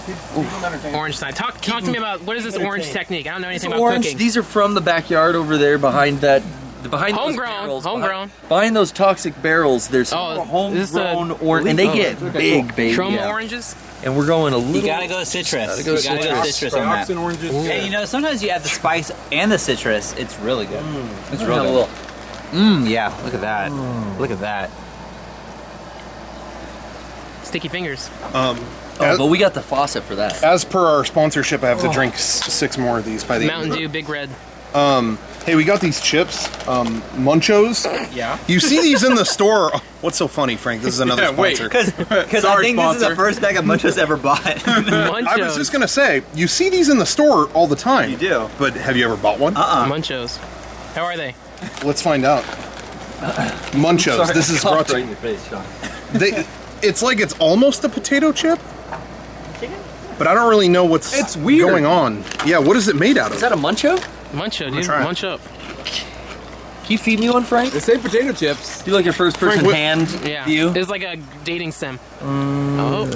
Orange sign. Talk to me about what is this orange technique? I don't know anything about Orange. cooking. These are from the backyard over there behind that. Behind those Homegrown, barrels, homegrown. Behind those toxic barrels, there's Oh, homegrown is this a- orange, and they get big, baby. Trauma Yeah. oranges? And we're going a little. You gotta go citrus. Gotta go You gotta go citrus. citrus on that. and oranges. And you know, sometimes you add the spice and the citrus. It's really good. It's Have real a good. little. Yeah, look at that. Look at that. Sticky fingers. Oh, but we got the faucet for that. As per our sponsorship, I have to drink 6 more of these by the Mountain Dew, Big Red. Hey, we got these chips, Munchos. Yeah. You see these in the store. What's so funny, Frank? This is another sponsor. Because I think this is the first bag of Munchos ever bought. Munchos. I was just gonna say, you see these in the store all the time. You do. But have you ever bought one? Munchos. How are they? Let's find out. Munchos. This is brought to right in your face, Sean. It's like it's almost a potato chip. But I don't really know what's It's weird. going on. Yeah, what is it made out of? Is that a Muncho? Muncho, dude. try it. Munch up. Can you feed me one, Frank? They say potato chips. Do like your first person Frank, hand Yeah. view. It's like a dating sim. Oh.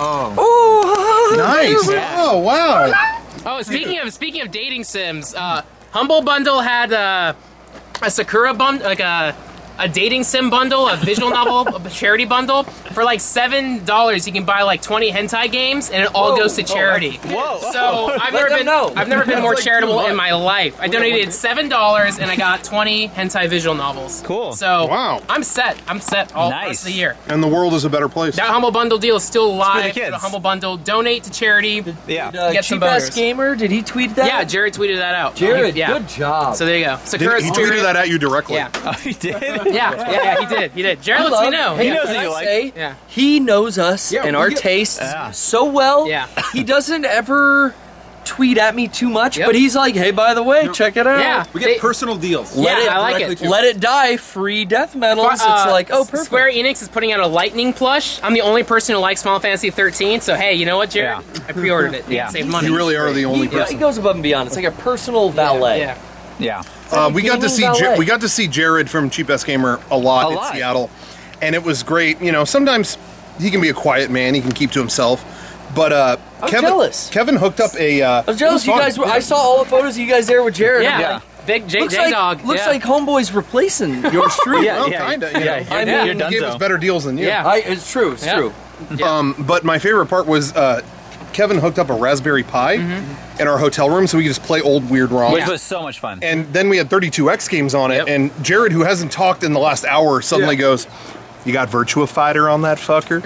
Nice. Yeah. Oh, wow. Oh, speaking of dating sims, Humble Bundle had a Sakura bundle, like a dating sim bundle, a visual novel, a charity bundle. For like $7, you can buy like 20 hentai games, and it all goes to charity. Whoa. So I've them know. never been more That's like charitable too in much. my life. I donated $7, and I got 20 hentai visual novels. Cool. So Wow. I'm set. I'm set all the rest Nice. of the year. And the world is a better place. That Humble Bundle deal is still live. kids. The Humble Bundle. Donate to charity. Yeah. Get some Cheap Ass bonus. Gamer, did he tweet that? Yeah, Jared tweeted that out. Jared, Yeah. good job. So there you go. Did, Sakura he Spirit. tweeted that at you directly. Yeah. Oh, you did? Yeah, he did. Jared lets me know. Hey, Yeah. knows can that you I like- say, Yeah. he knows us Yeah, and we our get- tastes Yeah. so well. Yeah. He doesn't ever tweet at me too much, Yep. but he's like, hey, by the way, check it out. Yeah. We get personal deals. Yeah, I like directly it. to- Let it die, free death metals. It's like, oh, perfect. Square Enix is putting out a Lightning plush. I'm the only person who likes Final Fantasy 13, so hey, you know what, Jared? I pre-ordered it. Yeah. Save money. You really are the only He person. goes above and beyond. It's like a personal valet. Yeah. Yeah. We got to see gaming valet. we got to see Jared from Cheap Ass Gamer a lot in Seattle, and it was great. You know, sometimes he can be a quiet man; he can keep to himself. But jealous. Kevin hooked up a. I was jealous. You guys were. I saw all the photos of you guys there with Jared. Yeah. I'm like, Big J looks Dog. like Homeboy's replacing your street. Well, kinda. You know. I You're mean, done He gave so. us better deals than you. Yeah. it's true. It's Yeah. true. But my favorite part was Kevin hooked up a Raspberry Pi in our hotel room, so we could just play old weird ROMs. Which was so much fun. And then we had 32X games on it, Yep. and Jared, who hasn't talked in the last hour, suddenly goes, "You got Virtua Fighter on that fucker?"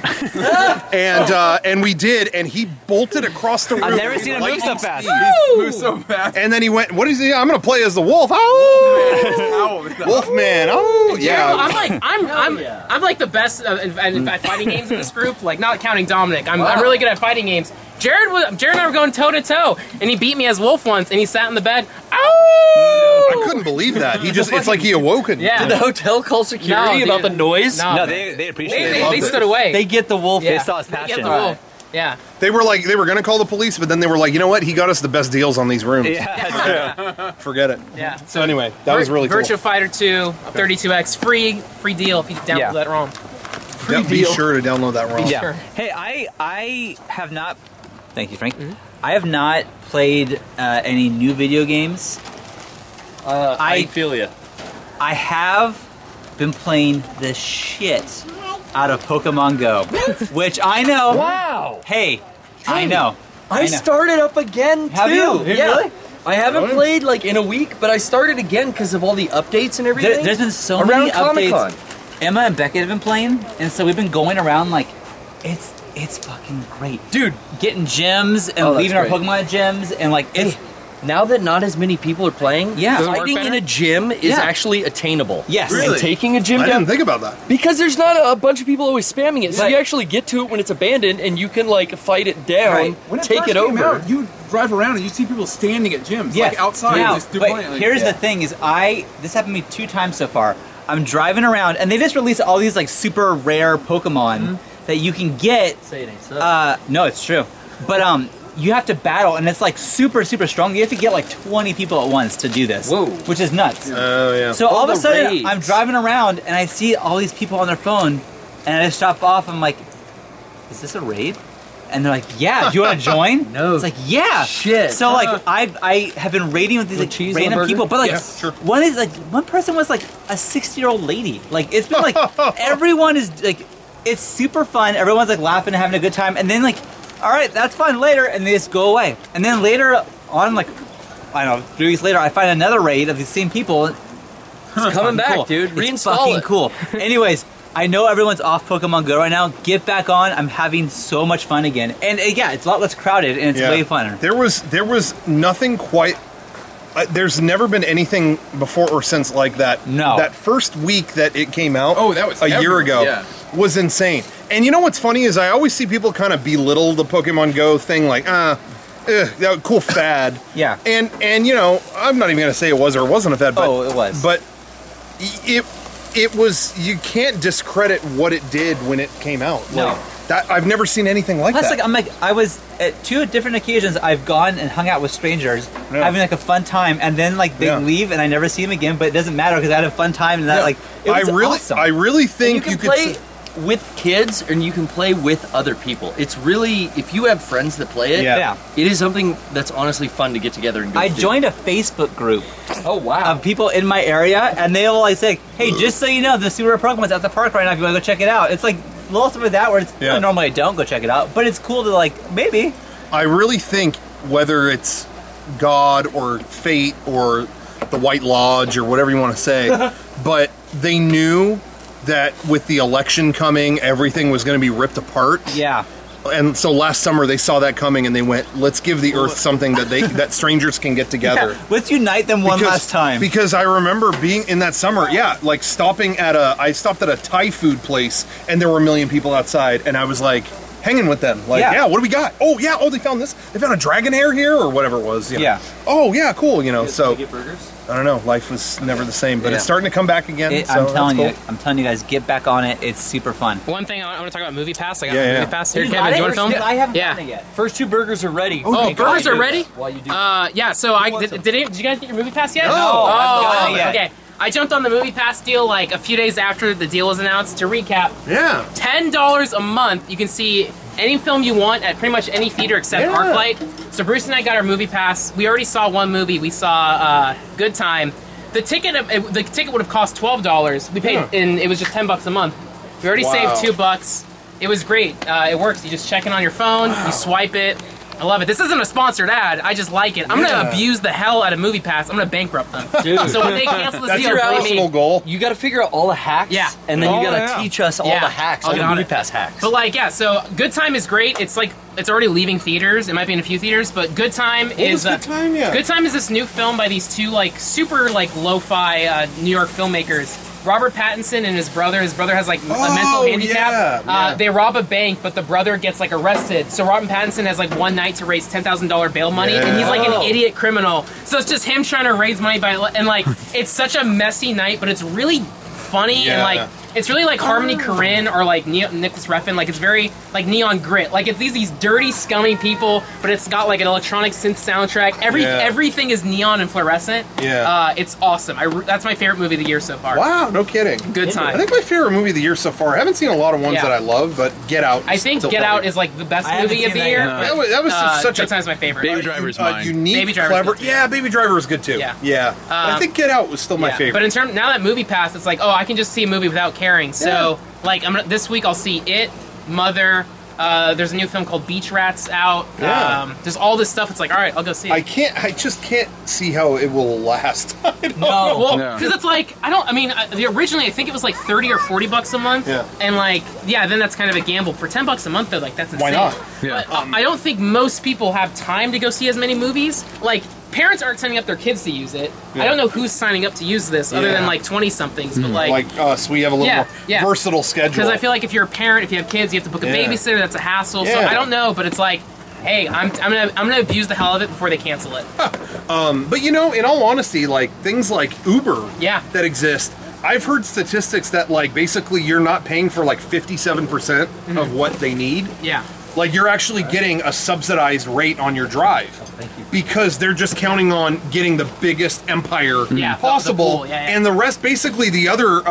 and we did, and he bolted across the room. I've never with seen him move so lightning fast. speed. Move so fast. And then he went, "What is he? I'm going to play as the wolf." Oh, Wolfman. Oh, yeah. I'm like the best at fighting games in this group. Like not counting Dominic, I'm really good at fighting games. Jared and I were going toe to toe, and he beat me as Wolf once, and he sat in the bed. I couldn't believe that. It's like he awoken. Yeah. Did the hotel call security No, about dude. the noise? No, they appreciate it. they stood away. They get the wolf. Yeah. They saw his They get passion. the wolf. Yeah. They were going to call the police, but then they were like, you know what? He got us the best deals on these rooms. Yeah. Forget it. Yeah. So anyway, that was really Virtua cool. Fighter 2, 32X, free deal if you download Yeah. that ROM. Be sure to download that ROM. Yeah. Sure. Hey, I have not. Thank you, Frank. I have not played any new video games. I feel you. I have been playing the shit out of Pokemon Go, which I know. Wow. Hey, I know. I know. started up again too. Have you? Yeah. Really? I haven't played like in a week, but I started again because of all the updates and everything. There's been so around many Comic-Con. updates. Emma and Beckett have been playing, and so we've been going around like, it's fucking great, Dude, getting gyms and Oh, that's leaving our great. Pokemon at gyms, and like it's now that not as many people are playing, Yeah. Does it work fighting better? in a gym is Yeah. actually attainable. Yes. And Really? taking a gym I down didn't think about that. because there's not a bunch of people always spamming it, so Right. you actually get to it when it's abandoned, and you can like fight it down, Right. When take first it came over. out, you drive around and you see people standing at gyms, Yeah, like outside. Now, just but playing, like, here's the thing: is this happened to me 2 times so far. I'm driving around, and they just released all these like super rare Pokemon that you can get. Say it ain't so. No, it's true, but you have to battle, and it's like super strong. You have to get like 20 people at once to do this. Whoa. Which is nuts. Oh, yeah. So all of a the sudden, raids. I'm driving around, and I see all these people on their phone, and I just stop off. I'm like, "Is this a raid?" And they're like, "Yeah, do you want to join?" No. It's like, "Yeah." Shit. So like, I have been raiding with these With like, cheese on a random burger? people, but like, Yeah, sure. one person was like a 60-year-old lady. Like, it's been like everyone is like, it's super fun. Everyone's like laughing and having a good time, and then like, all right, that's fun later, and they just go away. And then later on, like, I don't know, 3 weeks later, I find another raid of these same people. It's coming back, Cool. dude. It's Reinstall fucking it. cool. Anyways, I know everyone's off Pokemon Go right now. Get back on. I'm having so much fun again, and yeah, it's a lot less crowded and it's Yeah. way funner. There was nothing quite there's never been anything before or since like that. No. That first week that it came out, that was a year everywhere, ago, yeah. was insane. And you know what's funny is I always see people kind of belittle the Pokemon Go thing, like, that cool fad. Yeah. And you know, I'm not even going to say it was or wasn't a fad, but Oh, it was. But it was. You can't discredit what it did when it came out. No. Like, that I've never seen anything like Plus, that. I was at 2 different occasions. I've gone and hung out with strangers, having like a fun time, and then like they leave, and I never see them again. But it doesn't matter because I had a fun time, and that like it was awesome. I really think you can play with kids, and you can play with other people. It's really, if you have friends that play it, Yeah. it is something that's honestly fun to get together and go I do. joined a Facebook group Oh wow! of people in my area, and they will like say, "Hey, just so you know, the Super Pokemon's at the park right now. If you want to go check it out." It's like little stuff like that where it's, normally I don't go check it out, but it's cool to like maybe. I really think whether it's God or fate or the White Lodge or whatever you want to say, but they knew that with the election coming, everything was going to be ripped apart. Yeah. And so last summer they saw that coming and they went, let's give the Earth something that that strangers can get together. Yeah. Let's unite them one last time. Because I remember being in that summer, like I stopped at a Thai food place and there were 1 million people outside and I was like hanging with them. Like, what do we got? Oh they found this. They found a dragon hair here or whatever it was. You know? Yeah. Oh yeah, cool. You know, so get burgers? I don't know. Life was never the same, but it's starting to come back again. I'm telling you guys, get back on it. It's super fun. One thing I want to talk about Movie Pass. I got Movie Pass here. Kevin, do you want to film? I haven't done it yet. First 2 burgers are ready. Oh, burgers are ready? While you do yeah. So did you guys get your Movie Pass yet? No, I haven't gotten it yet. Okay. I jumped on the Movie Pass deal like a few days after the deal was announced. To recap, $10 a month, you can see any film you want at pretty much any theater except ArcLight. So Bruce and I got our Movie Pass. We already saw one movie. We saw Good Time. The ticket would have cost $12. We paid, and it was just $10 a month. We already saved $2. It was great. It works. You just check in on your phone. You swipe it. I love it. This isn't a sponsored ad. I just like it. I'm gonna abuse the hell out of Movie Pass. I'm gonna bankrupt them. Dude. So when they cancel this That's deal, your personal goal. You got to figure out all the hacks. Yeah. And then you got to teach us all the hacks. All the Movie Pass hacks. But like, so Good Time is great. It's like it's already leaving theaters. It might be in a few theaters, but Good Time is Good Time? Yeah. Good Time is this new film by these two like super like lo-fi New York filmmakers. Robert Pattinson and his brother. His brother has like a mental handicap. They rob a bank, but the brother gets like arrested. So Robert Pattinson has like one night to raise $10,000 bail money, and he's like an idiot criminal. So it's just him trying to raise money and like it's such a messy night, but it's really funny and like it's really like Harmony Korine or like Nicholas Refn. Like it's very like Neon Grit. Like it's these dirty, scummy people, but it's got like an electronic synth soundtrack. Everything is neon and fluorescent. It's awesome. That's my favorite movie of the year so far. Wow, no kidding. Good Time. I think my favorite movie of the year so far. I haven't seen a lot of ones that I love, but Get Out. I think Get Out is like the best movie of the year. That was such Good Time's my favorite. Baby Driver's mine. Unique, Baby Driver's clever. good too. Yeah, Baby Driver was good too. Yeah. But I think Get Out was still my favorite. But in terms now that Movie Pass, it's like I can just see a movie without caring. So like this week I'll see It, Mother. There's a new film called Beach Rats out. There's all this stuff. It's like, all right, I'll go see it. I just can't see how it will last. Because it's like originally I think it was like $30 or $40 a month. And like then that's kind of a gamble. For $10 a month though, like that's insane. Why not? But I don't think most people have time to go see as many movies. Like parents aren't signing up their kids to use it. I don't know who's signing up to use this other than like 20-somethings. But like us, we have a little more versatile schedule. Because I feel like if you're a parent, if you have kids, you have to book a babysitter. That's a hassle. So I don't know, but it's like, hey, I'm gonna abuse the hell of it before they cancel it. But you know, in all honesty, like things like Uber that exist. I've heard statistics that like basically you're not paying for like 57% of what they need. Like you're actually getting a subsidized rate on your drive because they're just counting on getting the biggest empire possible, and the rest, basically the other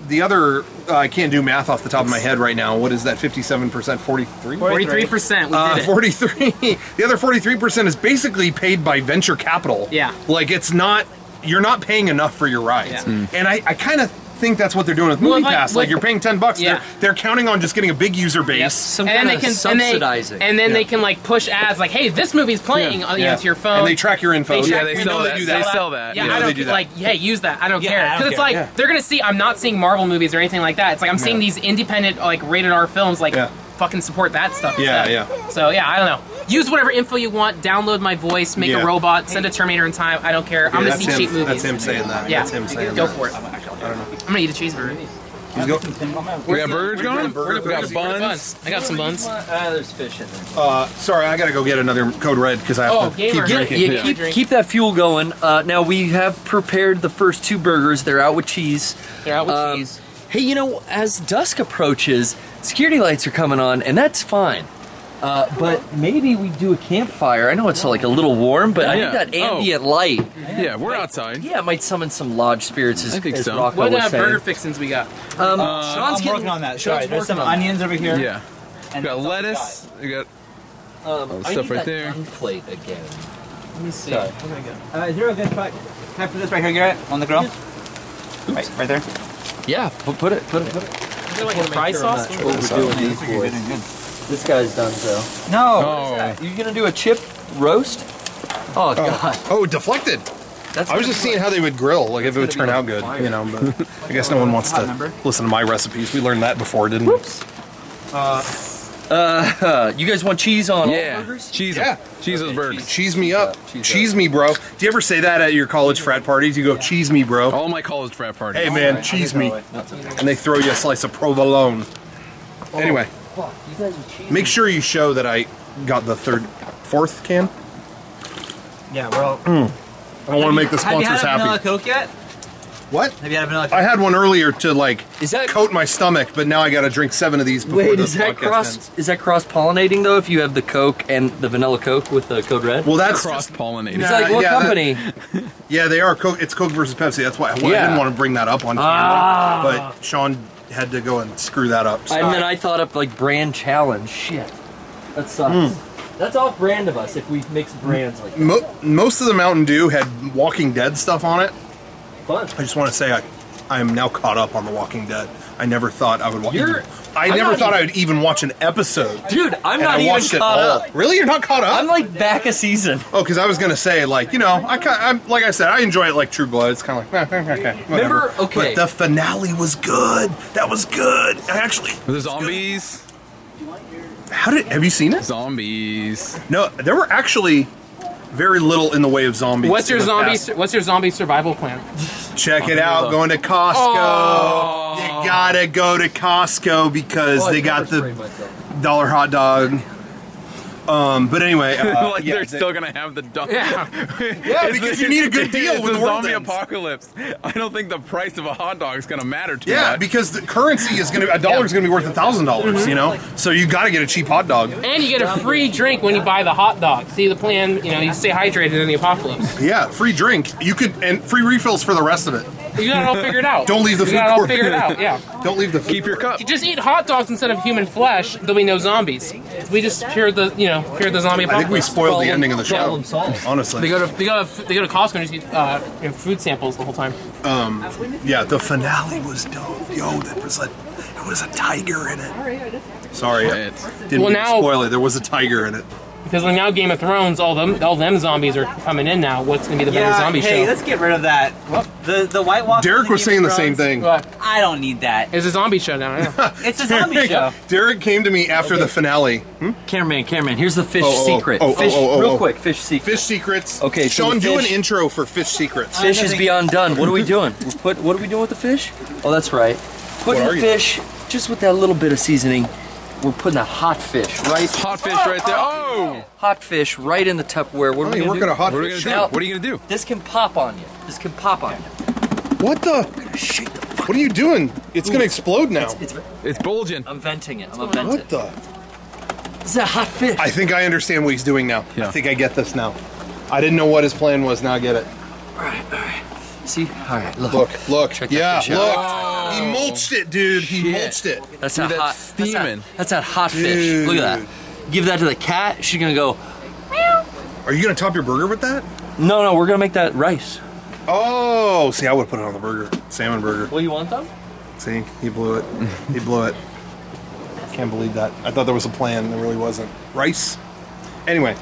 I can't do math off the top of my head right now. What is that? 57%, 43? 43%. 43. The other 43% is basically paid by venture capital. Like it's not. You're not paying enough for your rides, and I kind of think that's what they're doing with Movie Pass. Like you're paying $10. They're counting on just getting a big user base, and then they can subsidize it. And then they can like push ads like, "Hey, this movie's playing to your phone." And they track your info. They sell that. They sell that. Yeah, I don't like. Hey, use that. I don't care because it's like they're gonna see. I'm not seeing Marvel movies or anything like that. It's like I'm seeing these independent like rated R films like fucking support that stuff. Yeah, instead. yeah. So yeah, I don't know. Use whatever info you want. Download my voice. Make Yeah. a robot. Send a Terminator in time. I don't care. I'm gonna that's see him. cheap movies. That's him saying that. Yeah, That's him saying go that. for it. I'm gonna eat a cheeseburger. He's go- We got burgers going? We got buns. I got some buns. There's fish in there. sorry, I gotta go get another Code Red because I have Oh, to gamer. keep drinking. Yeah, keep that fuel going. Now we have prepared the first 2 burgers. They're out with cheese. They're out with cheese. Hey, you know, as dusk approaches, security lights are coming on, and that's fine. But maybe we do a campfire. I know it's like a little warm, but I think Yeah. that ambient light, Yeah, we're outside. yeah, it might summon some lodge spirits. As, I think as so. Rocco What was saying. burger fixins we got? Sean's I'm getting, working on that. Sean's Sorry, there's some working on that. onions over here. Yeah. We And got some lettuce. We got I stuff need right that there. gun plate again. Let me see. Sorry. What do I got? Is there a good spot? Can I put this right here, Garrett? On the grill? Right there. Yeah, put it. Is it like a fry sauce? Overdoing these boys. This guy's done so. No. Oh. You gonna do a chip roast? Oh god, Oh, deflected. that's. I was just seeing how they would grill, like if it would turn out good, you know. But I guess no one wants to listen to my recipes. We learned that before, didn't we? You guys want cheese on all Yeah. burgers? Cheese. Yeah. Cheese those burgers. Cheese me up, cheese cheese me, bro. Do you ever say that at your college frat parties? You go, cheese me, bro. All my college frat parties. Hey man, cheese me, and they throw you a slice of provolone. Anyway, Fuck, you guys are cheese. make sure you show that I got the 4th can. Yeah, well. I want to make the Have you sponsors had a vanilla happy. Coke yet? What? Have you had a vanilla Coke? I had one earlier to like Is that- coat my stomach, but now I got to drink 7 of these before Wait, this is that podcast ends. cross pollinating though? If you have the Coke and the vanilla Coke with the Code Red? Well, that's Cross pollinated. It's like what yeah, that- company? Yeah, they are Coke. It's Coke versus Pepsi. That's why I Yeah. didn't want to bring that up on camera, but Sean had to go and screw that up. So. And then I thought up like brand challenge. Shit, that sucks. That's off brand of us if we mix brands like that. Most of the Mountain Dew had Walking Dead stuff on it. Fun. I just want to say I am now caught up on The Walking Dead. I never thought I would watch. I I'm never not thought even- I would even watch an episode. Dude, I'm And not I even watched it caught all. up. Really, you're not caught up? I'm like back a season. Oh, because I was gonna say, like, you know, I'm like I said, I enjoy it like True Blood. It's kind of like, okay, whatever. Remember? Okay. But the finale was good. That was good. Actually, The zombies. have you seen it? Zombies. No, there were actually very little in the way of zombies. What's your in the zombie? past. What's your zombie survival plan? Check it out. Going to Costco. You gotta go to Costco because they got the dollar hot dog. But anyway, Like yeah, they're still gonna have the dog. Yeah. yeah, because you need a good deal It's when the the world zombie ends. apocalypse. I don't think the price of a hot dog is gonna matter too Yeah, much. because the currency is gonna $1 is gonna be worth $1,000. You know, so you got to get a cheap hot dog. And you get a free drink when you buy the hot dog. See the plan? You know, you stay hydrated in the apocalypse. Yeah, free drink. You could and free refills for the rest of it. You got it all figured out. Don't leave the You food got it all court. figured out. Yeah. Don't leave the food. Keep your cup. You just eat hot dogs instead of human flesh. There'll be no zombies. We just cured the zombie apocalypse. I think we spoiled the ending of the show. Problem solved. Honestly. They go to Costco and just eat food samples the whole time. Yeah, the finale was dope. Yo, there was a tiger in it. Sorry, I didn't Well, mean to now- spoil it. There was a tiger in it. Because like now Game of Thrones, all them zombies are coming in now. What's gonna be the better zombie hey, show? let's get rid of that. The White Walkers. Derek in was Game saying of the same Thrones. thing. What? I don't need that. It's a zombie show now. Yeah. It's a zombie show. Derek came to me after the finale. Cameraman, here's the fish Oh, secret. oh, Fish, oh, oh, real oh. quick, fish secret. Fish secrets. Okay, so Sean, the do an fish- intro for fish secrets. Fish is beyond done. What are we doing? What are we doing with the fish? Oh, that's right. Putting What the are you? fish, just with that little bit of seasoning, we're putting a hot fish right. Hot fish right there. Oh! Hot fish right in the Tupperware. What are Oh, we you're gonna working do? a hot What are we fish. gonna Now- do? What are you gonna do? This can pop on you. This can pop on you. What the? What are you doing? It's gonna explode now. It's bulging. I'm venting it. I'm gonna vent What it. the? This is a hot fish. I think I understand what he's doing now. Yeah. I think I get this now. I didn't know what his plan was. Now I get it. See? All right, look. Look. Check that Yeah, fish out. look. He mulched it, dude. He Shit. mulched it. That's Dude, that that's hot. steaming. That's that hot fish. Look at that. Give that to the cat. She's gonna go. Are you gonna top your burger with that? No, we're gonna make that rice. Oh, see, I would put it on the burger. Salmon burger. Well, you want them? See, he blew it. He blew it. Can't believe that. I thought there was a plan. There really wasn't. Rice. Anyway.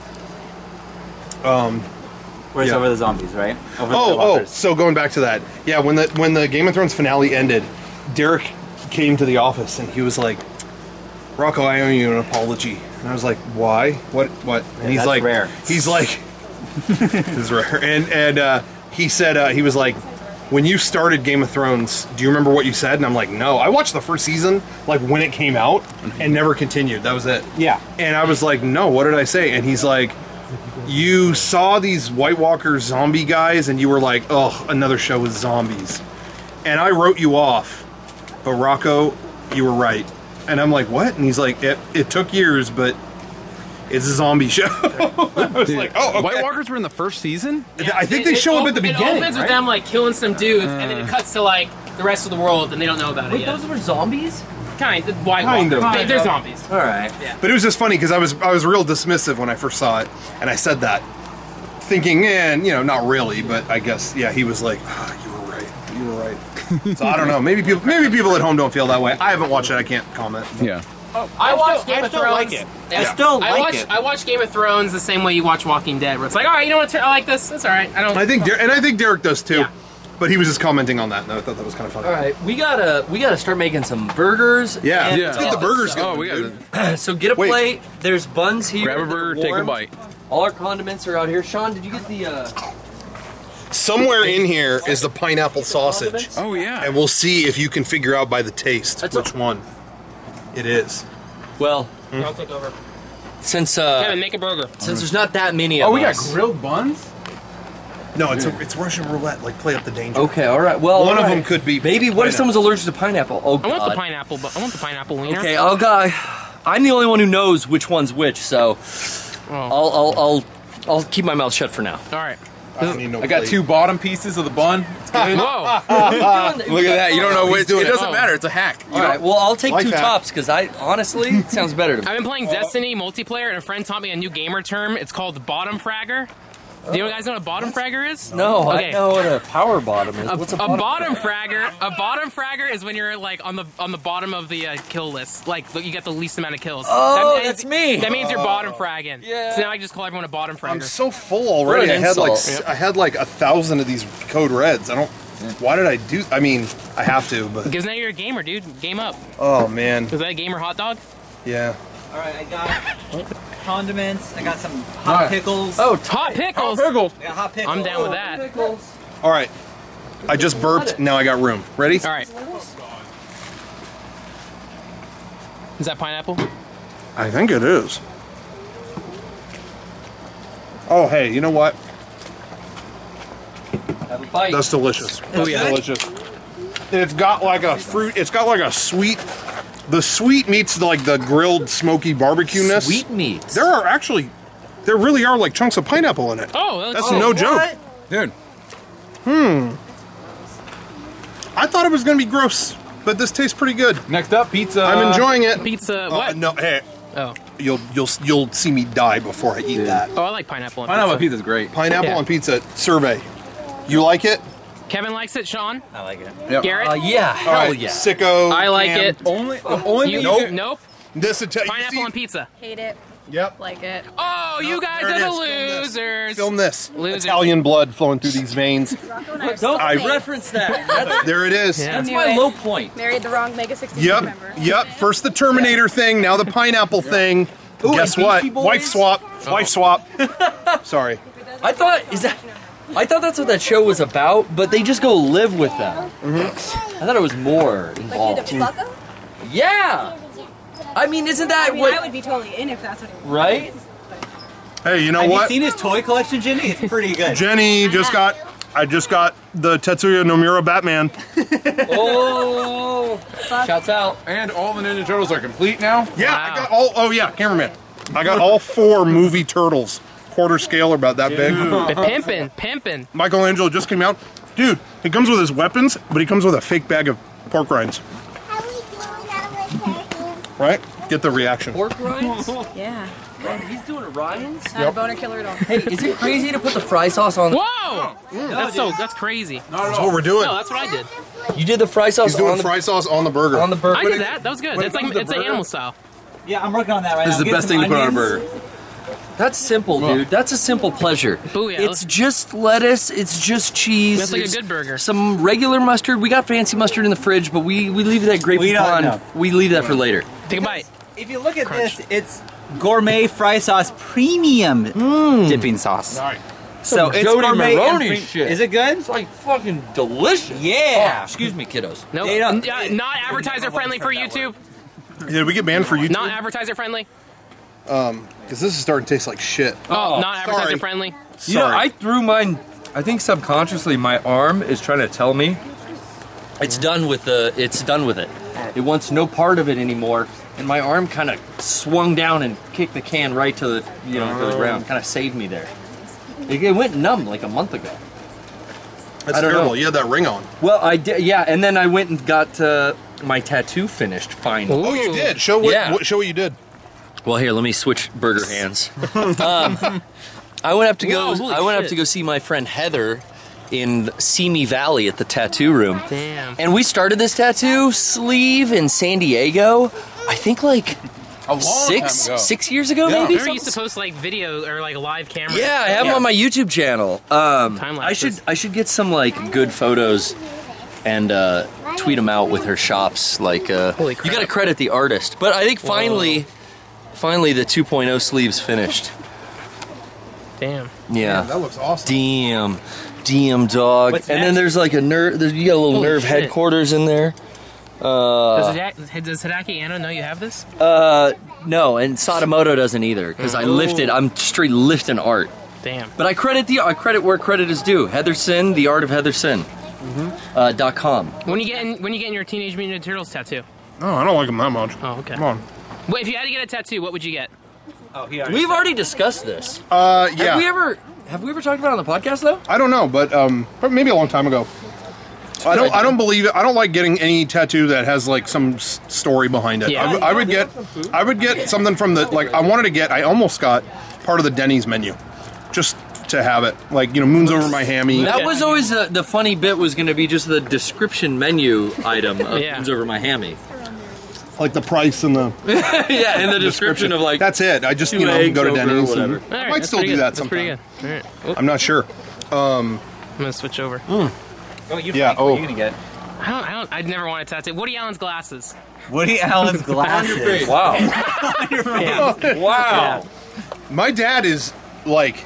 Where's Yeah. over the zombies, right? Over the Oh, walkers. so going back to that. Yeah, when the Game of Thrones finale ended, Derek came to the office and he was like, Rocco, I owe you an apology. And I was like, why? What? And he's that's like, rare. He's like, it's rare. And he said, he was like, when you started Game of Thrones, do you remember what you said? And I'm like, no. I watched the first season, like when it came out, and never continued. That was it. Yeah. And I was like, no, what did I say? And he's like, you saw these White Walker zombie guys, and you were like, oh, another show with zombies. And I wrote you off. But Rocco, you were right. And I'm like, what? And he's like, it took years, but it's a zombie show. I was like, oh, okay. White Walkers were in the first season? I think they show up at the beginning, It opens with right? them like killing some dudes, and then it cuts to like the rest of the world, and they don't know about it Wait, yet. those were zombies? Kind of. White Kind Walkers. of. They're zombies. All right. But it was just funny because I was real dismissive when I first saw it, and I said that, thinking, not really, but I guess, yeah, he was like, you were right. So I don't know. Maybe people at home don't feel that way. I haven't watched it. I can't comment. Yeah. I watch Game of Thrones. like it. Yeah. I still like it. I watch Game of Thrones the same way you watch Walking Dead, where it's like, all right, you know what? I like this. It's all right. I think Derek does too. Yeah. But he was just commenting on that, and I thought that was kind of funny. All right, we gotta start making some burgers. Yeah, and, let's get the burgers going. Oh, we dude. got So get a Wait. plate. There's buns here. grab a burger, They're take a warm. bite. All our condiments are out here. Sean, did you get the? Somewhere in here is the pineapple sausage, Oh, yeah. and we'll see if you can figure out by the taste That's which one it is. Well, I'll take over. since Kevin, make a burger. since there's not that many of Oh, we got us. grilled buns? No, it's Russian roulette. Like play up the danger. Okay, all right. Well, One all of right. them could be Maybe. What if pineapple. someone's allergic to pineapple? Oh I want God. the pineapple, but I want the pineapple wiener. Okay, I'm the only one who knows which one's which, so Oh. I'll keep my mouth shut for now. All right. I don't need no I got plate. 2 bottom pieces of the bun. It's good. Whoa. Look at that. You don't know He's which. doing It it. doesn't Oh. matter. It's a hack. All right. Well, I'll take Like 2 that. tops because honestly, it sounds better to me. I've been playing Destiny multiplayer, and a friend taught me a new gamer term. It's called bottom fragger. Do you guys know what a bottom fragger is? No, Okay. I know what a power bottom is. What's a bottom? bottom fragger? A bottom fragger is when you're like on the bottom of the kill list. Like you get the least amount of kills. Oh, That means- that's me. That means you're bottom fragging. Yeah. So now I just call everyone a bottom I'm fragger. so full already. What an I had like 1,000 of these code reds. I don't. Why did I do? I mean, I have to, but Because now you're a gamer, dude. Game up. oh man, Is that a gamer hot dog? yeah. All right, I got condiments. I got some hot pickles. Oh, Hot pickles. I got hot pickles. I'm down with that. pickles. All right, I just burped. Now I got room. Ready? All right. Is that pineapple? I think it is. Oh hey, you know what? Have a bite. That's delicious. Oh, yeah. Delicious. It's got like a fruit. It's got like a sweet. The sweet meets the grilled smoky barbecue-ness. Sweet meats. There really are like chunks of pineapple in it. Oh, That's no joke. Dude. I thought it was gonna be gross, but this tastes pretty good. Next up, pizza. I'm enjoying it. pizza. What? No, hey, Oh. you'll see me die before I eat that. Oh, I like pineapple on Pineapple pizza. pizza's great. Pineapple Yeah. on pizza survey. You like it? Kevin likes it. Sean. I like it. Yep. Garrett. Yeah, All hell right, yeah. sicko. I like ham. it. Only thing Nope. Nope. This Pineapple on pizza. Hate it. Yep. Like it. Oh, you guys There are it the is. Film this. losers. Film this. Losers. Italian blood flowing through these veins. Rocco and I are Don't soulmates. reference that. That's, There it is. Yeah. that's Knew my it. low point. Married the wrong Mega 64 member. Yep. First the Terminator thing, now the pineapple thing. Ooh, Guess and what? Beastie Boys? Wife swap. Wife swap. Sorry. I thought that's what that show was about, but they just go live with them. I thought it was more Like you involved. the fucker? Yeah. I mean, isn't that I mean, what? I would be totally in if that's what it was. Right? Hey, you know Have what? you seen his toy collection, Jimmy? It's pretty good. Jenny I just got the Tetsuya Nomura Batman. Oh, shouts out. And all the Ninja Turtles are complete now. Yeah, Wow. I got all. Oh yeah, cameraman. I got all 4 movie turtles, quarter scale, or about that big. Pimpin'. Michelangelo just came out. Dude, he comes with his weapons, but he comes with a fake bag of pork rinds. Right? Get the reaction. Pork rinds? Yeah. He's doing Ryan's? Not a boner killer at all. Hey, is it crazy to put the fry sauce on? Whoa! That's crazy. That's what we're doing. No, that's what I did. You did the fry sauce He's doing on the fry sauce on the burger. on the burger. I did that. That was good. when It's it like comes to it's an burger- animal style. Yeah, I'm working on that right This now. is the Get best some thing to put on a onions. burger. That's simple, dude. That's a simple pleasure. Booyah. It's just lettuce. It's just cheese. That's like a there's good burger. Some regular mustard. We got fancy mustard in the fridge, but we leave that grape We don't Poupon. know. We leave that for later. Take a bite. If you look at this, it's gourmet fry sauce premium dipping sauce. All right. So it's Jody gourmet and Maroney shit. Is it good? It's like fucking delicious. Yeah. Oh, excuse me, kiddos. Nope. They don't- Not advertiser friendly for YouTube. Did we get banned for YouTube? Not advertiser friendly. Because this is starting to taste like shit. Oh, not advertiser sorry. friendly. You know, Sorry. I threw mine. I think subconsciously my arm is trying to tell me It's done with the. It's done with it. It wants no part of it anymore. And my arm kind of swung down and kicked the can right to the to the ground. Kind of saved me there. It went numb like a month ago. That's I don't terrible. know. You had that ring on. Well, I did. Yeah, and then I went and got my tattoo finished finally. Oh, you did. Show what, Yeah. show what you did. Well, here, let me switch burger hands. I went up to go. Whoa, holy I went up shit. to go see my friend Heather in Simi Valley at the tattoo room. Damn. And we started this tattoo sleeve in San Diego. I think like a long time ago. 6 years ago, Yeah. maybe. Remember you used to post like video or like live camera. Yeah, I have them on my YouTube channel. Time I should lapses. get some like good photos and tweet them out with her shops. Like, Holy you crap. got to credit the artist. But I think finally the 2.0 sleeves finished. Damn. Yeah. That looks awesome. Damn, dog. What's and then next? there's like a nerve. You got a little Holy nerve shit. headquarters in there. Does Hideki Anno know you have this? No, and Sadamoto doesn't either because I lifted. I'm straight lifting art. Damn. But I credit where credit is due. Heather Sin, the art of Heather Sin. .com. When you getting your Teenage Mutant Ninja Turtles tattoo? Oh, I don't like them that much. Oh, okay. Come on. Wait, if you had to get a tattoo, what would you get? Oh, he already We've already discussed this. Yeah. Have we ever talked about it on the podcast though? I don't know, but maybe a long time ago. I don't believe it. I don't like getting any tattoo that has like some story behind it. Yeah. I would get something from the like. I almost got part of the Denny's menu, just to have it. Like moons over my hammy. That was always the funny bit was going to be just the description menu item of Yeah. Moons Over My Hammy. Like the price and the Yeah, and the description of like that's it. I just two go eggs to over Denny's. or and whatever. I might still do that That's pretty sometime. good. All right. I'm not sure. I'm gonna switch over. Oh, you Yeah, Frank, what are you gonna get? I'd never want a tattoo. Woody Allen's glasses. Woody Allen's glasses. Wow. Yeah. Wow. My dad is like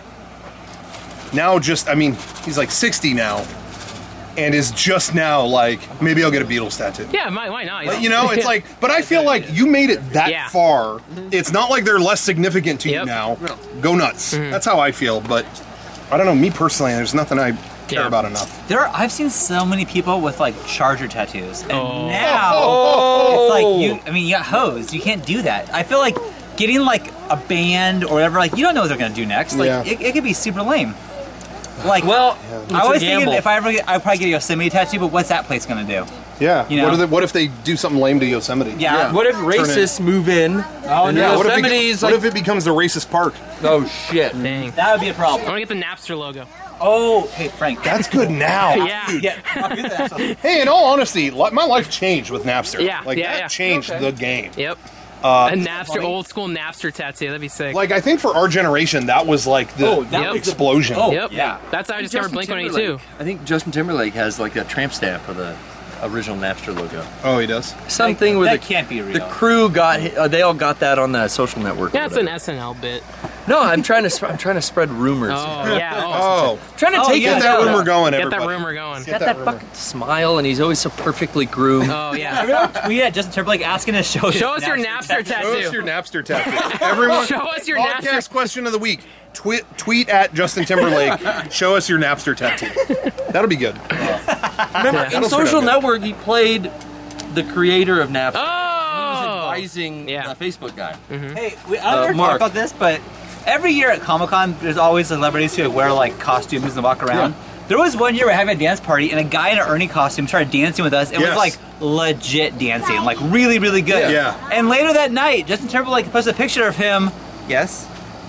now he's like 60 now and is just now like maybe I'll get a Beatles tattoo. Yeah, why not? It's like, but I feel like you made it that Yeah. far. It's not like they're less significant to you Yep. now. Go nuts. That's how I feel. But I don't know. Me personally, there's nothing I care Yeah. about enough. I've seen so many people with like charger tattoos, and Oh. now it's like you got hosed. You can't do that. I feel like getting like a band or whatever. Like you don't know what they're gonna do next. Like Yeah. it could be super lame. Like Well, I was it's a thinking gamble. if I ever I'd probably get a Yosemite tattoo, but what's that place gonna do? Yeah. You know? What if they do something lame to Yosemite? Yeah. What if racists move in? Oh and no, What if, Yosemite's what like, if it becomes the racist park? Oh shit. Dang. that would be a I problem. want to get the Napster logo. Oh, hey Frank. That's good now. Yeah. yeah. I'll do that. Hey, in all honesty, my life changed with Napster. Yeah, Like yeah, that yeah. changed the game. Yep. A Napster, old school Napster tattoo. That'd be sick. Like I think for our generation, that was like the that was the- explosion. Oh, yep. yeah. That's how I discovered Justin Blink-182. I think Justin Timberlake has like a tramp stamp of the original Napster logo. Oh, he does. Something with that the, can't be real. the crew got. They all got that on the social network. or Yeah, it's an whatever. SNL bit. No, I'm trying to spread rumors. Oh, yeah. Oh, Trying to Oh, take yeah, it get that down. rumor going, Get everybody. that rumor going. Get Got that fucking smile, and he's always so perfectly groomed. Oh, yeah. We had Justin Timberlake asking us to Show us your Napster Show us tattoo. your Napster tattoo. Everyone, Show us your podcast Napster. question of the week. Tweet at Justin Timberlake. Show us your Napster tattoo. That'll be good. Remember, in That'll Social turn out good. Network, he played the creator of Napster. Oh! He was advising Yeah. the Facebook guy. Hey, I don't ever Mark. talk about this, but every year at Comic-Con, there's always celebrities who wear like costumes and walk around. There was one year we were having a dance party, and a guy in an Ernie costume started dancing with us. It was Yes. like legit dancing, like really, really good. Yeah. And later that night, Justin Timberlake posted a picture of him. Yes.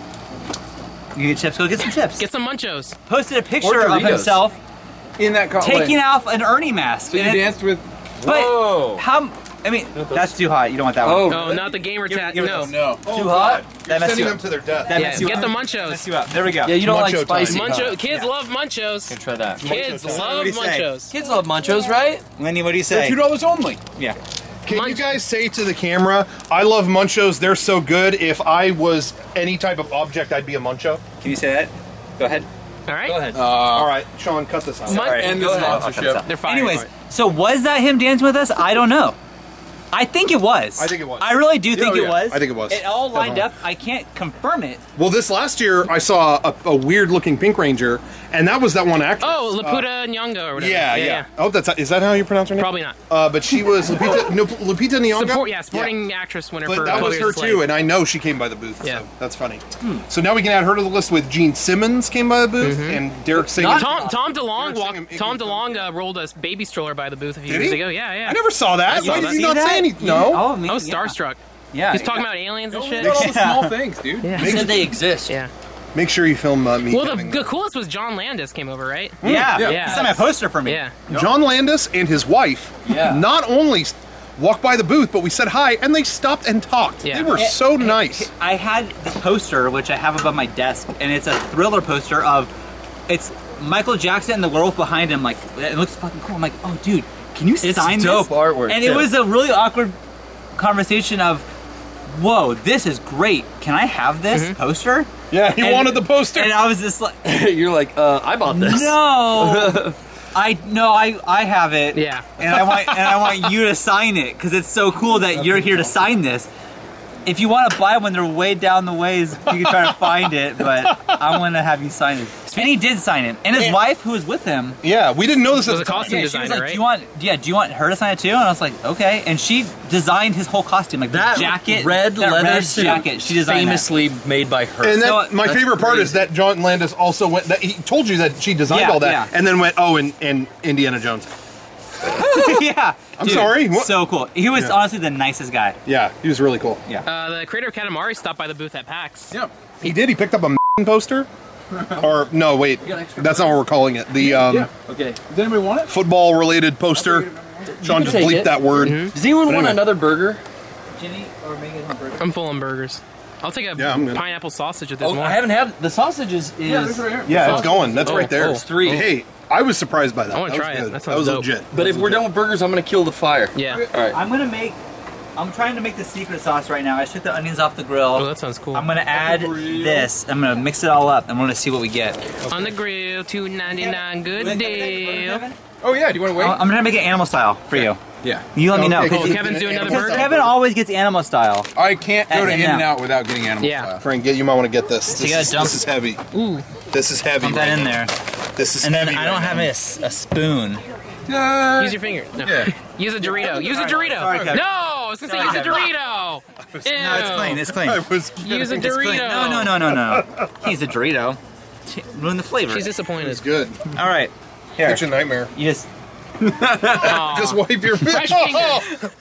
You get chips? Go get some chips. Get some munchos. Posted a picture of Doritos. himself In that taking off an Ernie mask. So you And it- danced with. But Whoa. how? I mean, that's too hot. You don't want that one. Oh. No, not the gamer tat. give it No. this. No. Too hot. You're That messed sending you them up. to their death. That Yeah, messed you get up. the Messed munchos. you up. There we go. Yeah, you don't like Muncho time. spicy. Muncho. Kids Yeah. love munchos. Try that. Kids What love do you say? munchos. Kids love munchos, right? Lenny, what do you say? $2 only. Yeah. Can you guys say to the camera, I love Munchos, they're so good. If I was any type of object, I'd be a Muncho. Can you say that? Go ahead. All right. Go ahead. All right, Sean, cut this out. And this sponsorship. They're fine. Anyways, so was that him dancing with us? I don't know. I think it was. I think it was. I really do think it was. I think it was. It all lined Definitely. up. I can't confirm it. Well, this last year, I saw a weird-looking Pink Ranger, and that was that one actress. Oh, Laputa Nyong'o or whatever. Yeah. Oh, is that how you pronounce her name? Probably not. But she was Lupita Nyong'o. Supporting actress winner But for that was 12 her Years a Slave. too, and I know she came by the booth. Yeah. So that's funny. So now we can add her to the list with Gene Simmons came by the booth, and Derek Singing. Tom DeLonge Derek Tom Singing- DeLonge rolled a baby stroller by the booth a few Did years he? ago. Yeah. I never saw that. Why did you not say anything? No. Oh, man, I was starstruck. Yeah. He's talking about aliens and shit. All the small things, dude. Yeah. He said they exist. Yeah. Make sure you film me. Well, having the coolest was John Landis came over, right? Yeah. Yeah. He sent my poster for me. Yeah. John Landis and his wife not only walked by the booth, but we said hi, and they stopped and talked. Yeah. They were so nice. I had this poster, which I have above my desk, and it's a Thriller poster of, it's Michael Jackson and the werewolf behind him. Like, it looks fucking cool. I'm like, oh, dude, can you sign this? dope artwork, And too. it was a really awkward conversation of, whoa, this is great. Can I have this poster? Yeah, he wanted the poster. And I was just like, You're like, I bought this. no. I have it. Yeah. And I want you to sign it because it's so cool that you're here to sign this. If you want to buy one, they're way down the ways. You can try to find it, but I want to have you sign it. And he did sign it, and his wife, who was with him, Yeah, we didn't know this at Was the a time. costume she was designer, like, right? do you want her to sign it too? And I was like, okay. And she designed his whole costume, like That the jacket, red that leather red suit, jacket. She designed famously made by her. And So, my that's favorite part crazy. is that John Landis also went. That he told you that she designed Yeah, all that, yeah. and then went, oh, and Indiana Jones. that. Yeah, I'm sorry, what? So cool. He was honestly the nicest guy. Yeah, he was really cool. The creator of Katamari stopped by the booth at PAX. Yep. He did. He picked up a poster. Or no, wait, that's not what we're calling it. The Okay. Does anybody want it? football-related poster. Sean just take bleeped it. that word. Does anyone want anyway. another burger? Jenny or Megan burger? I'm full on burgers. I'll take a Yeah, I'm good. pineapple sausage if there's Oh, more. I haven't had the sausages. Yeah, this right here. Yeah, it's going. That's Oh, right there. oh, It's 3. Hey, I was surprised by that. I wanna That was try it. good. That sounds was dope. legit. But if we're done with burgers, I'm gonna kill the fire. Yeah. All right. I'm trying to make the secret sauce right now. I took the onions off the grill. Oh, that sounds cool. I'm gonna add this. I'm gonna mix it all up. I'm gonna see what we get. On the grill, $2.99, good deal. Oh yeah. Do you want to wait? I'm gonna make it animal style for you. Yeah. You let me know. Okay, Oh, cool. Kevin's doing another Because burger? Kevin always gets animal style. I can't go to And In-N-Out without getting animal Yeah. style. Frank, you might want to get this. So you gotta dump- This is heavy. Ooh. This is heavy. Put that right in now. there. This is And then heavy I don't right have now. a spoon. Use your finger. No. Yeah. Use a Dorito. Use a Dorito. Sorry, Kevin. No! I was going to say use a Dorito. Ew. No, it's clean. It's clean. I was Use a It's clean. Dorito. No. He's a Dorito. Ruin the flavor. She's disappointed. It's good. All right. Here. Kitchen nightmare. You just. Aw. Just wipe your Fresh finger.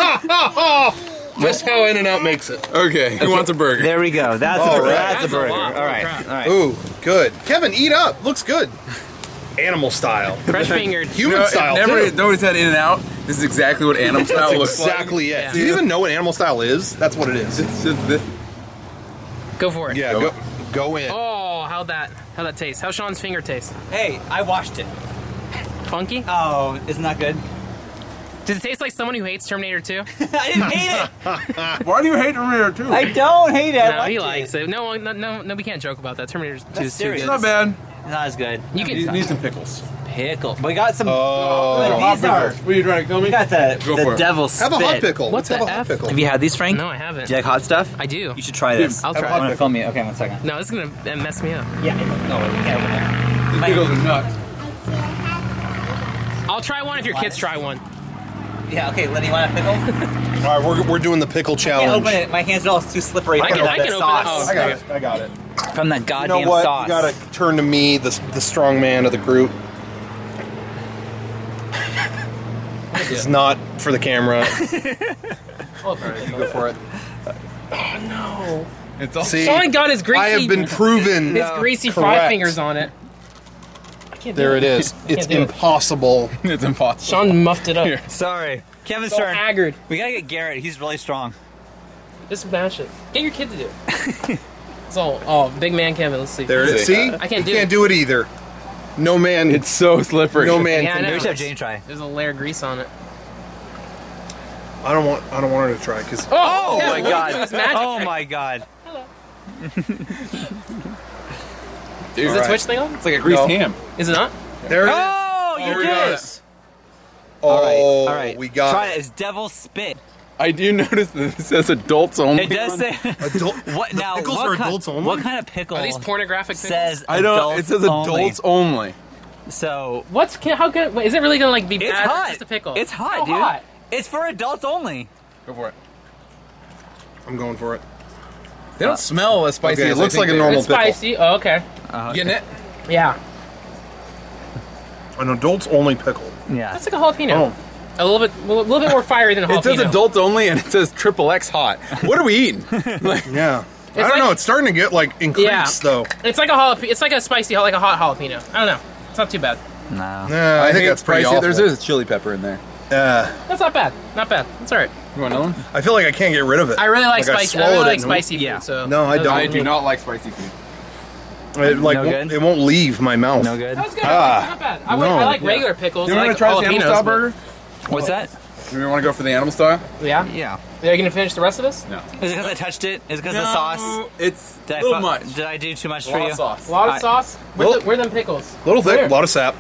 That's how In-N-Out makes it. Okay. Who wants a burger? There we go. That's All a burger. right. That's a That's a burger. lot. All right. Crap. All right. Ooh, good. Kevin, eat up. Looks good. Animal style. Fresh fingered. Human No, style, Never too. nobody's had In-N-Out. This is exactly what animal style That's looks like. exactly it. Yeah. Do you even know what animal style is? That's what it is. It's just this. Go for it. Yeah, go in. Oh, how'd that taste? How Sean's finger taste? Hey, I washed it. Funky? Oh, isn't that good? Does it taste like someone who hates Terminator 2? I didn't hate it. Why do you hate Terminator 2? I don't hate it. I No, liked he it. likes it. No, we can't joke about that. Terminator 2 is too serious. good. Not bad. Not as good. You can. Need some pickles. Pickle. We got some. Oh. These are. What are you trying to kill me? We got the Go for it. devil's spit. Have a hot pickle. What's Have a a hot F? pickle. Have you had these, Frank? No, I haven't. Do you like hot stuff? I do. You should try this. I'll try I'm it. gonna film you. Okay, 1 second. No, this is gonna mess me up. Yeah. No, we can't open it. These pickles are nuts. I'll try one if your kids try one. Yeah. Okay, Lenny, you want a pickle? All right, we're doing the pickle I can't challenge. open it. My hands are all too slippery. I from can the open it. sauce. Oh, I got it. I got it. From the You goddamn know what? sauce. You gotta turn to me, the strong man of the group. It's not for the camera. You go for it. It's all. See, Sean got his greasy. I have been proven. his greasy correct. five fingers on it. I can't do There it is. It's Can't do it. impossible. It's impossible. Sean muffed it up. Here. Sorry. Kevin's So turn. haggard. We gotta get Garrett. He's really strong. Just smash it. Get your kid to do it. Oh, big man Kevin. Let's see. There it is. See, I can't do you it. can't do it either. No man. It's so slippery. no man Yeah, I can know. Maybe we should have Jane try. There's a layer of grease on it. I don't want her to try because. Oh yeah, my what god! are you doing? It's magic Oh trick. my god! Dude, Is the Twitch thing on? It's like a greased ham. Is it not? There it is. Oh, you we did got it! it. Oh, All right, we got try it. it. It's devil spit. I do notice that it says adults only. It does say. Adult, What now? pickles what are kind, adults only? What kind of pickle? Are these pornographic pickles? says I don't. adults It says adults only. So How good? Wait, is it really gonna like be it's bad? Or hot. just a pickle. It's hot, How dude. hot? It's for adults only. Go for it. I'm going for it. They don't smell as spicy. Okay, it as I looks think like a they normal It's spicy. Oh, okay. are. Getting it? Yeah. An adults only pickle. Yeah. That's like a jalapeno. A little bit more fiery than a jalapeno. It says adults only, and it says XXX hot. What are we eting? Like, Yeah. I don't like- know. It's starting to get like increased Yeah. though. It's like a jalapeno. It's like a spicy, like a hot jalapeno. I don't know. It's not too bad. No. Yeah, I think hate that's pretty spicy. awful. There's a chili pepper in there. That's not bad. Not bad. That's all right. You want another one? I feel like I can't get rid of it. I really like I spicy. I swallowed really it like and- spicy Yeah. food. So No, I don't. I do not like spicy food. It, like, No won't- good? it won't leave my mouth. No good. That was good. Ah. Not bad. No. I like regular pickles. You I want like to try the animal jalapenos, style but- burger? What's that? Do we want to go for the animal style? Yeah. Yeah. Are you gonna finish the rest of this? No. Is it because I touched it? Is it because of the sauce? It's Did a I little fu- much. Did I do too much A for lot you? of sauce. A lot of I- sauce. Well- Where them pickles? Little thick, Where? a lot of sap.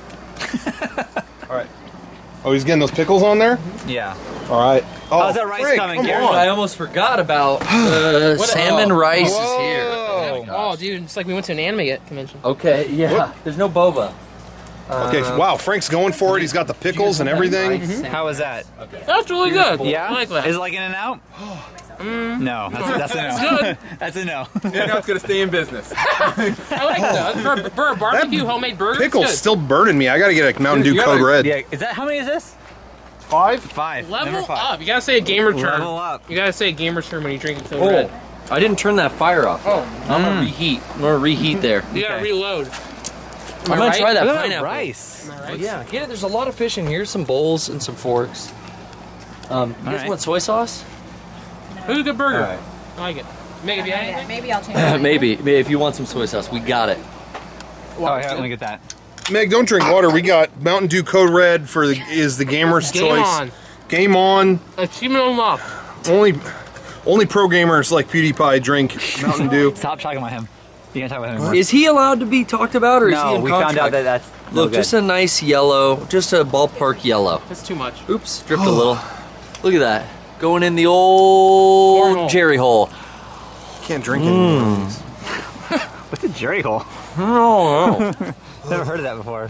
All right. Oh, he's getting those pickles on there. Yeah. All right. Oh, How's that rice Frank, coming, come Gary? on. I almost forgot about salmon rice is here. Oh, dude, it's like we went to an anime convention. Okay, yeah. There's no boba. Okay. Wow, Frank's going for it. He's got the pickles and everything. How was that? That's really good. Yeah. I like that. Is it like In and Out? No, that's a no. good. That's a no. Yeah, now it's going to stay in business. I like that. For a barbecue homemade burger, it's Pickles good. still burning me. I got to get a Mountain Dew You Code gotta- Red. Yeah. Is that how many is this? 5. 5. Level Number 5. up. You gotta say a gamer term. Level up. You gotta say a gamer term when you drink Code Oh, Red. I didn't turn that fire off. Oh. I'm gonna reheat. I'm gonna reheat there. You gotta Okay. reload. I'm gonna right? try that Look at that pineapple. rice. But yeah, get it. There's a lot of fish in here. Some bowls and some forks. You guys right. want soy sauce? It was a good burger. All right. I like it. Meg, have you had anything? Maybe I'll change my mind. Maybe if you want some soy sauce, we got it. Oh, yeah, let me get that. Meg, don't drink water. We got Mountain Dew Code Red for is the gamer's Game choice. on. Game on. Achievement unlocked. Only pro gamers like PewDiePie drink Mountain Dew. Stop talking about him. You can't talk about him anymore. Is he allowed to be talked about, or is he No, in we contract? found out that that's no Look, good. just a nice yellow, just a ballpark yellow. That's too much. Oops, dripped a little. Look at that, going in the old Cornhole. jerry hole. Can't drink anymore. What's a jerry hole? Oh, Never heard of that before.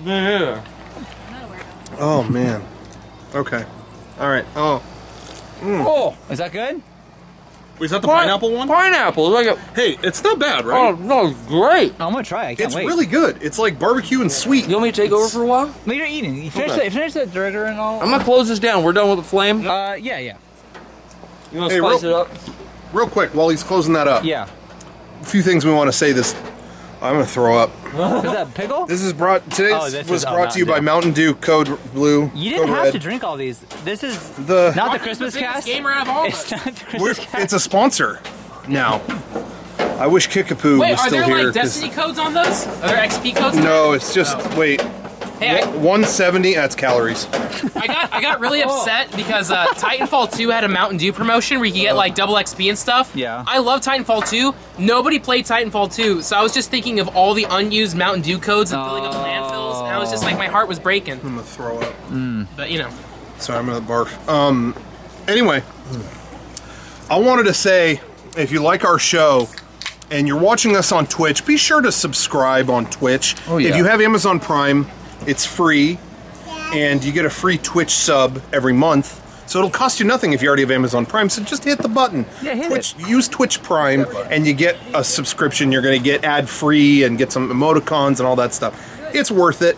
Oh man. Okay. All right. Oh. oh, Is that good? Was that the pineapple one? pineapple. Like a, Hey, it's not bad, oh right? no, great. I'm gonna try. I can't It's wait. really good. It's like barbecue and sweet. You want me to take over for a while? No, you're eating. You finish, Okay. finish that burger and all. I'm gonna close this down. We're done with the flame. Yeah. You want Hey, to spice real- it up? Real quick, while he's closing that up, Yeah. a few things we want to say. This, I'm gonna throw up. Is that pickle? This is brought. Today's Oh, this was is brought to you by Mountain Mountain Dew Code Blue. You didn't Code have Red. to drink all these. This is The not the Marcus Christmas the biggest cast. gamer out of all of It's us. not the We're- Christmas cast. it's a sponsor now. I wish Kickapoo Wait, was are still there here. like 'cause- Destiny codes on those? Are there XP codes? No, it's just wait. Hey, 170. That's calories. I got really upset because Titanfall 2 had a Mountain Dew promotion where you could get like double XP and stuff. Yeah. I love Titanfall 2. Nobody played Titanfall 2, so I was just thinking of all the unused Mountain Dew codes and filling up landfills, and I was just like, my heart was breaking. I'm gonna throw up. But you know, Sorry, I'm gonna barf. Anyway, I wanted to say, if you like our show and you're watching us on Twitch, be sure to subscribe on Twitch. Oh, yeah. If you have Amazon Prime, it's free, and you get a free Twitch sub every month. So it'll cost you nothing if you already have Amazon Prime. So just hit the button. Yeah, hit Twitch, use Twitch Prime, and you get a subscription. You're going to get ad free and get some emoticons and all that stuff. It's worth it.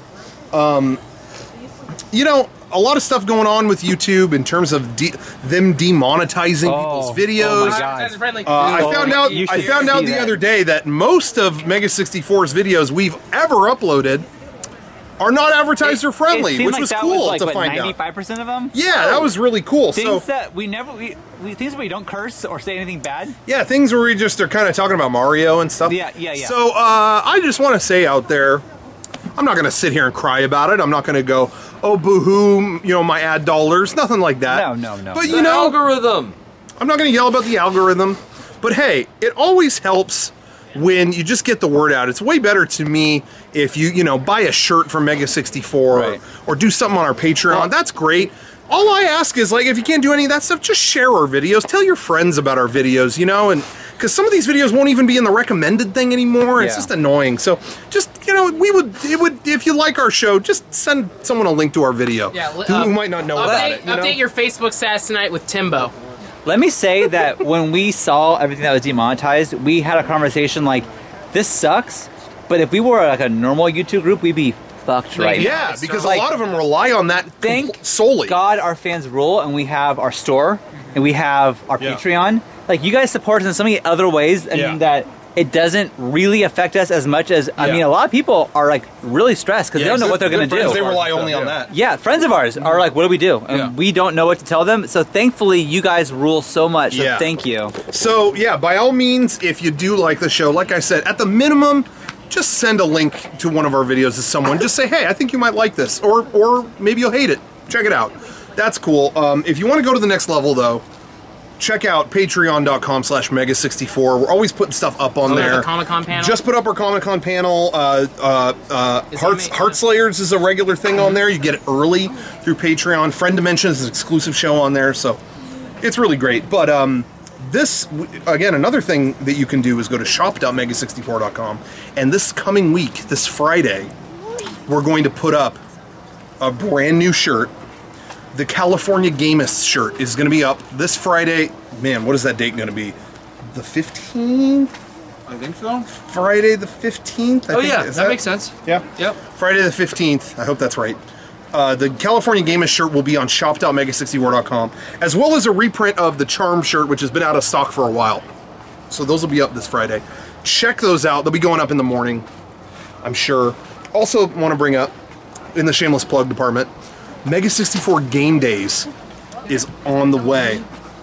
You know, a lot of stuff going on with YouTube in terms of them demonetizing people's videos. Oh my God. advertiser friendly. I found out. you I should found out see the that. other day that most of Mega 64's videos we've ever uploaded are not advertiser friendly, It seemed which like was that cool was like, to what, find out. 95% of them. Yeah, that was really cool. Things So that we never we things that we don't curse or say anything bad. yeah, things where we just are kind of talking about Mario and stuff. Yeah. So I just want to say out there, I'm not going to sit here and cry about it. I'm not going to go, oh, boo-hoo, my ad dollars, nothing like that. No. But The algorithm. I'm not going to yell about the algorithm, but hey, it always helps when you just get the word out. It's way better to me if you buy a shirt from Mega 64 or do something on our Patreon. That's great. All I ask is, like, if you can't do any of that stuff, just share our videos. Tell your friends about our videos, and because some of these videos won't even be in the recommended thing anymore. It's just annoying. So just, it would if you like our show, just send someone a link to our video who might not know about it. Update your Facebook status tonight with Timbo. Let me say that when we saw everything that was demonetized, we had a conversation like, this sucks, but if we were like a normal YouTube group, we'd be fucked right now. Yeah, because a lot of them rely on that solely. God, our fans rule, and we have our store, and we have our Patreon. Like, you guys support us in so many other ways, and that it doesn't really affect us as much as, I mean, a lot of people are, like, really stressed because they don't know what they're going to do. They rely only on that. Yeah, friends of ours are like, what do we do? And we don't know what to tell them. So thankfully, you guys rule so much. So thank you. So, by all means, if you do like the show, like I said, at the minimum, just send a link to one of our videos to someone. Just say, hey, I think you might like this. Or maybe you'll hate it. Check it out. That's cool. If you want to go to the next level, though, check out patreon.com/Mega64. We're always putting stuff up on there. The Comic-Con panel. Just put up our Comic-Con panel. Heartslayers is a regular thing on there. You get it early through Patreon. Friend Dimension is an exclusive show on there, so it's really great. But this, again, another thing that you can do is go to shop.mega64.com, and this coming week, this Friday, we're going to put up a brand new shirt. The California Gamist shirt is going to be up this Friday. Man, what is that date going to be? The 15th? I think so. Friday the 15th? That makes sense. Yeah? Yep. Friday the 15th. I hope that's right. The California Gamist shirt will be on shop.mega64.com, as well as a reprint of the Charm shirt, which has been out of stock for a while. So those will be up this Friday. Check those out. They'll be going up in the morning, I'm sure. Also want to bring up, in the shameless plug department, Mega 64 Game Days is on the way.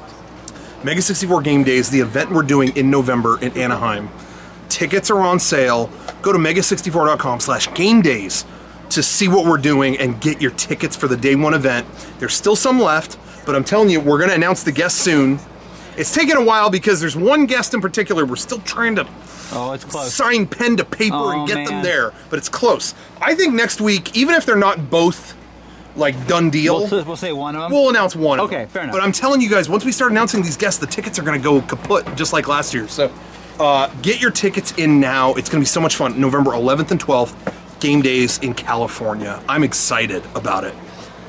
Mega 64 Game Days, the event we're doing in November in Anaheim. Tickets are on sale. Go to mega64.com/game days to see what we're doing and get your tickets for the day one event. There's still some left, but I'm telling you, we're going to announce the guests soon. It's taken a while because there's one guest in particular we're still trying to it's close. Sign pen to paper and get them there, but it's close. I think next week, even if they're not both like done deal, we'll say one of them. We'll announce one of them. Okay, fair enough. But I'm telling you guys, once we start announcing these guests, the tickets are going to go kaput, just like last year. So get your tickets in now. It's going to be so much fun. November 11th and 12th, Game Days in California. I'm excited about it.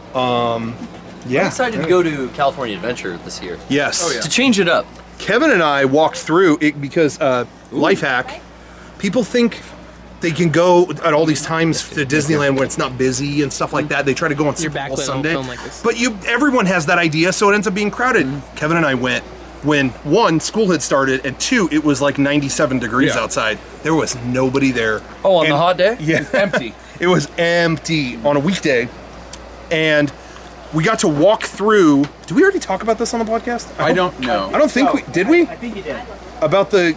I'm excited to go to California Adventure this year. Yes. To change it up. Kevin and I walked through it because life hack. People think they can go at all these times to Disneyland when it's not busy and stuff like that. They try to go on Super Bowl Sunday. But everyone has that idea, so it ends up being crowded. Kevin and I went when, one, school had started, and two, it was like 97 degrees outside. There was nobody there. Oh, on the hot day? Yeah. It's empty. It was empty on a weekday. And we got to walk through. Did we already talk about this on the podcast? I don't know. I don't think we did. We? I think you did. About the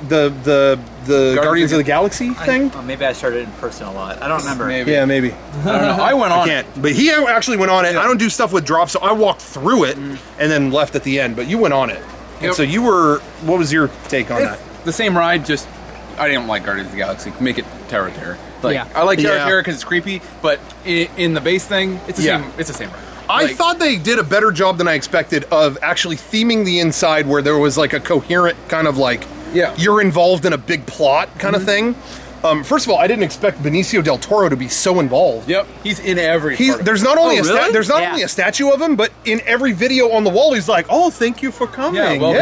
Guardians of the Galaxy thing? Maybe I started in person a lot. I don't remember. Maybe. Yeah, maybe. I don't know. I went on. I can't. But he actually went on it. I don't do stuff with drops, so I walked through it and then left at the end. But you went on it. And so you were. What was your take on that? The same ride, just I didn't like Guardians of the Galaxy. Make it Terra Terra. I like Terra Terra because it's creepy, but in the base thing, it's the same. It's the same ride. I thought they did a better job than I expected of actually theming the inside, where there was like a coherent kind of like you're involved in a big plot kind of thing. First of all, I didn't expect Benicio del Toro to be so involved. Yep, he's in every. There's not only only a statue of him, but in every video on the wall, he's like, "Oh, thank you for coming."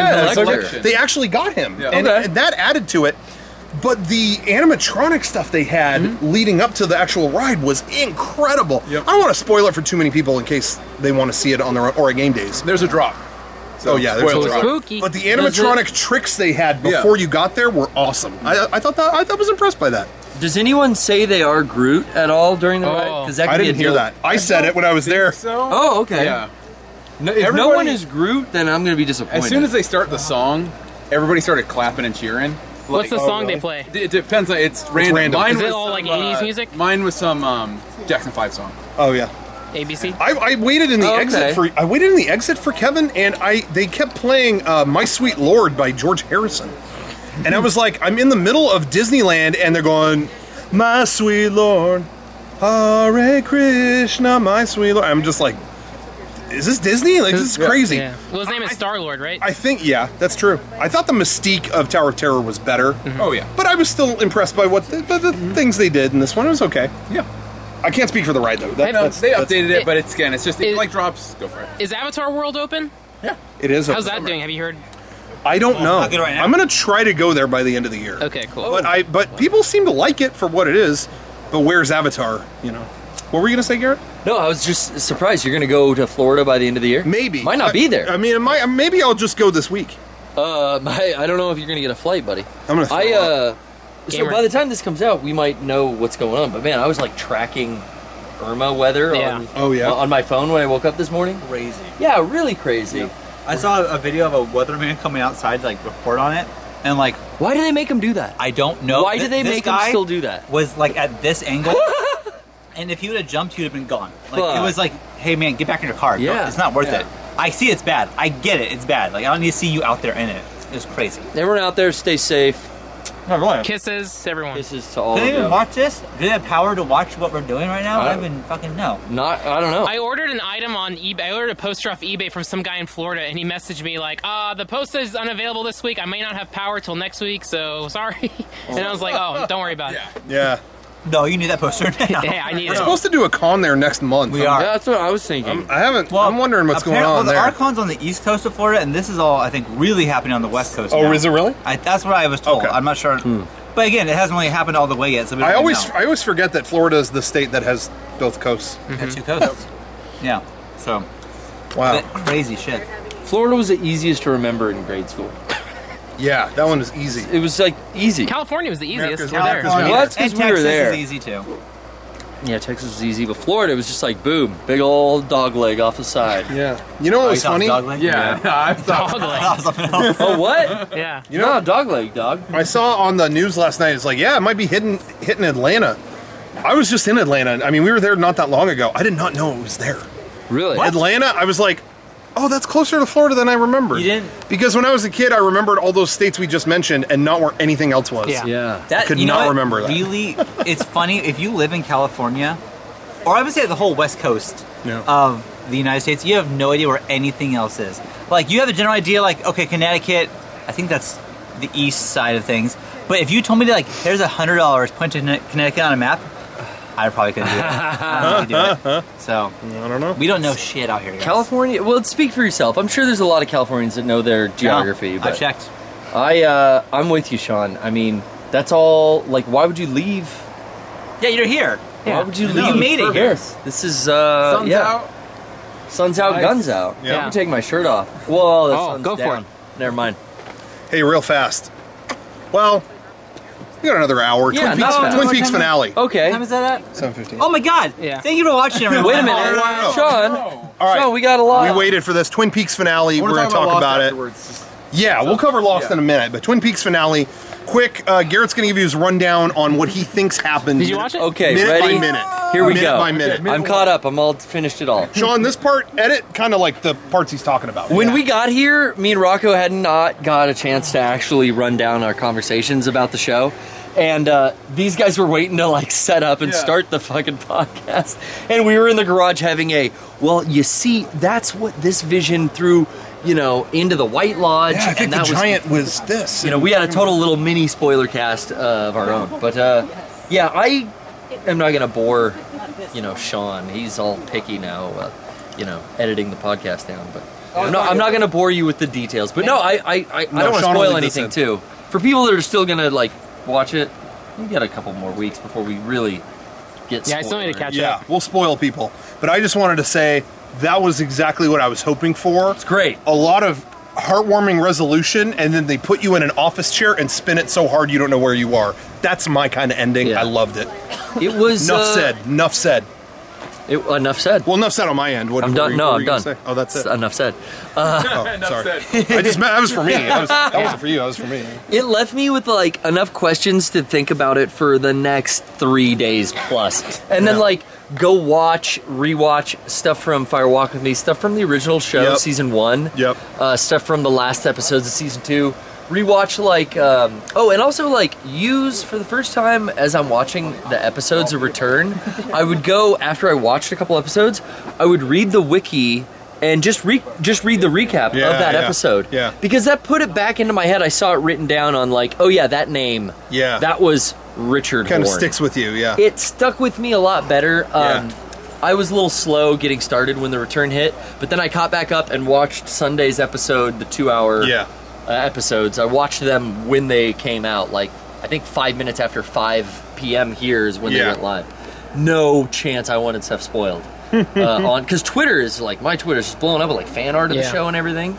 They actually got him, and that added to it. But the animatronic stuff they had leading up to the actual ride was incredible. I don't want to spoil it for too many people in case they want to see it on their own, or at Game Days. There's a drop. So there's a drop. Spooky. But the animatronic tricks they had before you got there were awesome. I was impressed by that. Does anyone say they are Groot at all during the ride? Because I didn't hear that. I said it when I was there. So? Oh, okay. Yeah. If no one is Groot, then I'm going to be disappointed. As soon as they start the song, everybody started clapping and cheering. What's the song they play? It depends. It's random. Mine Is it was all like 80s music? Mine was some Jackson 5 song. Oh, yeah. ABC. I waited in the exit for Kevin, and they kept playing "My Sweet Lord" by George Harrison, and I was like, I'm in the middle of Disneyland, and they're going, "My sweet Lord, Hare Krishna, my sweet Lord." I'm just like, is this Disney? Like, this is crazy. Yeah. Well, his name is Star-Lord, right? I think, yeah, that's true. I thought the mystique of Tower of Terror was better. Mm-hmm. Oh yeah. But I was still impressed by what the things they did in this one. It was okay. Yeah. I can't speak for the ride though. They updated it, but it's just if you like drops, go for it. Is Avatar World open? Yeah. It is. How's that doing? Have you heard? I don't know. not good right now. I'm going to try to go there by the end of the year. Okay, cool. But people seem to like it for what it is. But where's Avatar? You know. What were you going to say, Garrett? No, I was just surprised. You're going to go to Florida by the end of the year? Maybe. Might not be there. I mean, maybe I'll just go this week. I don't know if you're going to get a flight, buddy. I'm going to throw up. So by the time this comes out, we might know what's going on. But man, I was like tracking Irma weather on my phone when I woke up this morning. Crazy. Yeah, really crazy. Yep. I saw a video of a weatherman coming outside to like report on it, and like, why do they make him do that? I don't know. Why do they make him still do that? Was like at this angle, and if he would have jumped, he would have been gone. Like it was like, hey man, get back in your car. Yeah. It's not worth it. I see it's bad. I get it. It's bad. Like I don't need to see you out there in it. It's crazy. Everyone out there, stay safe. No, really. Kisses, everyone. Kisses to all Do of they you. even watch this? Do they have power to watch what we're doing right now? I don't even fucking know. I don't know. I ordered an item on eBay. I ordered a poster off eBay from some guy in Florida, and he messaged me like, the poster is unavailable this week. I may not have power till next week, so sorry. And I was like, oh, don't worry about it. Yeah. No, you need that poster now. Hey, I need We're it. supposed to do a con there next month. We are. Yeah, that's what I was thinking. I haven't. I'm wondering what's going on there. there. Our con's on the east coast of Florida, and this is all, I think, really happening on the west coast. Oh, now. is it really? That's what I was told. Okay. I'm not sure. But again, it hasn't really happened all the way yet, so we don't I really always forget that Florida is the state that has both coasts. know. Two coasts. Yeah. So, Wow. crazy shit. Florida was the easiest to remember in grade school. Yeah, that one was easy. It was like easy. California was the easiest. America's We're there. America's Well, that's because And we were Texas there. is easy too. Yeah, Texas was easy, but Florida was just like boom, big old dog leg off the side. Yeah. You know what was funny? Dog leg. Oh, what? Yeah. You know, dog leg, dog. I saw on the news last night. It's like, yeah, it might be hitting Atlanta. I was just in Atlanta. I mean, we were there not that long ago. I did not know it was there. Really? Atlanta. I was like, oh, that's closer to Florida than I remembered. You didn't? Because when I was a kid, I remembered all those states we just mentioned and not where anything else was. Yeah. Yeah. That, could you know not what? remember that. Really, it's funny if you live in California, or I would say the whole west coast Yeah. of the United States, you have no idea where anything else is. Like, you have a general idea, like, okay, Connecticut, I think that's the east side of things. But if you told me that, like, there's $100, point to Connecticut on a map, I probably couldn't do it. I don't know if I could do it. So, I don't know. we don't know shit out here, guys. California. Well, speak for yourself. I'm sure there's a lot of Californians that know their geography. No, but I've checked. I'm with you, Sean. I mean, that's all. Like, why would you leave? Yeah, you're here. Why would you No, leave? you made it for here. this? This is Sun's out. Sun's out, Nice. guns out. Yeah. I'm taking my shirt off. Well, the sun's go for down. it. Never mind. Hey, real fast. Well, we got another hour. Yeah, Twin not Peaks, bad. Twin Peaks finale. Okay. What time is that at? 7:15. Oh my god! Yeah. Thank you for watching, everyone. Wait a minute, no. Sean. All right. Sean, we got a lot. We waited for this Twin Peaks finale. We're going to talk about it. Yeah, we'll cover Lost in a minute. But Twin Peaks finale. Quick, Garrett's going to give you his rundown on what he thinks happened. Did you watch it? Okay, minute ready? by minute. Here we minute go. by minute. I'm caught up. I'm all finished it all. Sean, this part, edit kind of like the parts he's talking about. When we got here, me and Rocco had not got a chance to actually run down our conversations about the show. And these guys were waiting to like set up and start the fucking podcast. And we were in the garage having well, you see, that's what this vision through, into the White Lodge. Yeah, I think and that the giant was this. we had a total little mini spoiler cast of our own. But yeah, I am not going to bore, Sean. He's all picky now, editing the podcast down. But I'm not going to bore you with the details. But no, I don't want to Sean spoil only anything does it. too. For people that are still going to like watch it, we got a couple more weeks before we really get. Yeah, I still need to catch Yeah, up. we'll spoil people. But I just wanted to say that was exactly what I was hoping for. It's great. A lot of heartwarming resolution, and then they put you in an office chair and spin it so hard you don't know where you are. That's my kind of ending. Yeah. I loved it. It was Enough said. Enough said. Well, enough said on my end. What, I'm what done. were you- No, what were I'm you gonna done. say? Oh, that's it. Enough said. Oh, sorry. I just meant that was for me. That wasn't for you. That was for me. It left me with like enough questions to think about it for the next 3 days plus. And then like go rewatch stuff from Fire Walk With Me, stuff from the original show, season 1. Yep. Stuff from the last episodes of season 2. Rewatch and also use for the first time as I'm watching the episodes of Return, I would go after I watched a couple episodes, I would read the wiki and just read the recap of that episode. Yeah. Because that put it back into my head. I saw it written down on oh yeah, that name. Yeah. That was Richard Kind of Horn. sticks with you, yeah. It stuck with me a lot better. I was a little slow getting started when the Return hit, but then I caught back up and watched Sunday's episode, the 2-hour episodes. I watched them when they came out, I think 5 minutes after 5 p.m. here is when they went live. No chance I wanted stuff spoiled. Because Twitter is my Twitter's just blowing up with fan art of the show and everything.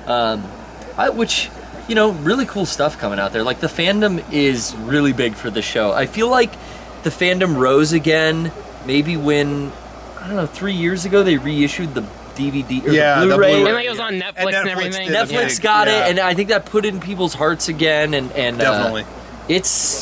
Which, really cool stuff coming out there. The fandom is really big for the show. I feel like the fandom rose again maybe when, 3 years ago they reissued the DVD or the Blu-ray. And it was on Netflix and everything. Netflix got it, and I think that put it in people's hearts again. And Definitely. It's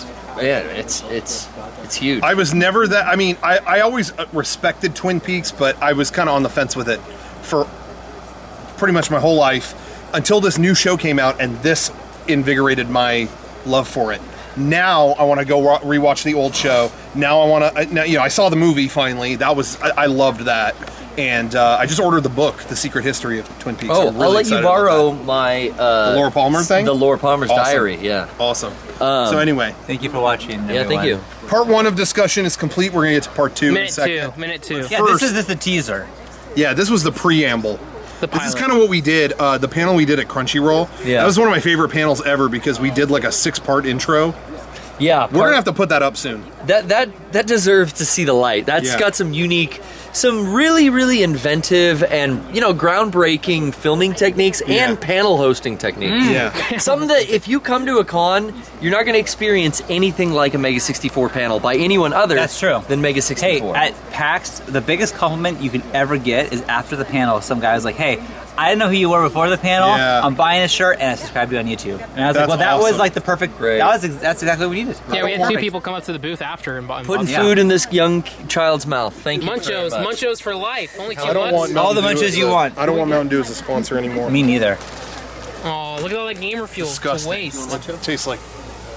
huge. I was never that. I mean, I always respected Twin Peaks, but I was kind of on the fence with it for pretty much my whole life until this new show came out, and this invigorated my love for it. Now I want to go rewatch the old show. Now I want to. I saw the movie finally. I loved that. And I just ordered the book, The Secret History of Twin Peaks. Oh, I'll let you borrow my... the Laura Palmer thing? The Laura Palmer's diary, yeah. Awesome. So anyway. Thank you for watching, everyone. Yeah, thank you. Part 1 of discussion is complete. We're going to get to part 2 in a second. Minute 2. Yeah, this is just the teaser. Yeah, this was the preamble. This is kind of what we did, the panel we did at Crunchyroll. Yeah. That was one of my favorite panels ever because we did a 6-part intro. Yeah. We're going to have to put that up soon. That deserves to see the light. That's got some unique... Some really, really inventive and, groundbreaking filming techniques and panel hosting techniques. Yeah. Something that if you come to a con, you're not going to experience anything like a Mega 64 panel by anyone other than Mega 64. Hey, at PAX, the biggest compliment you can ever get is after the panel, some guy was like, hey, I didn't know who you were before the panel. Yeah. I'm buying a shirt and I subscribed to you on YouTube. And I was like, well, that was the perfect. That's exactly what we needed. Yeah, we had 2 people come up to the booth after and putting food in this young child's mouth. Thank you. Munchos for life. Only 2 I don't want all the munches you want. I don't want Mountain Dew as a sponsor anymore. Me neither. Oh, look at all that gamer fuel. Disgusting. To waste. It tastes like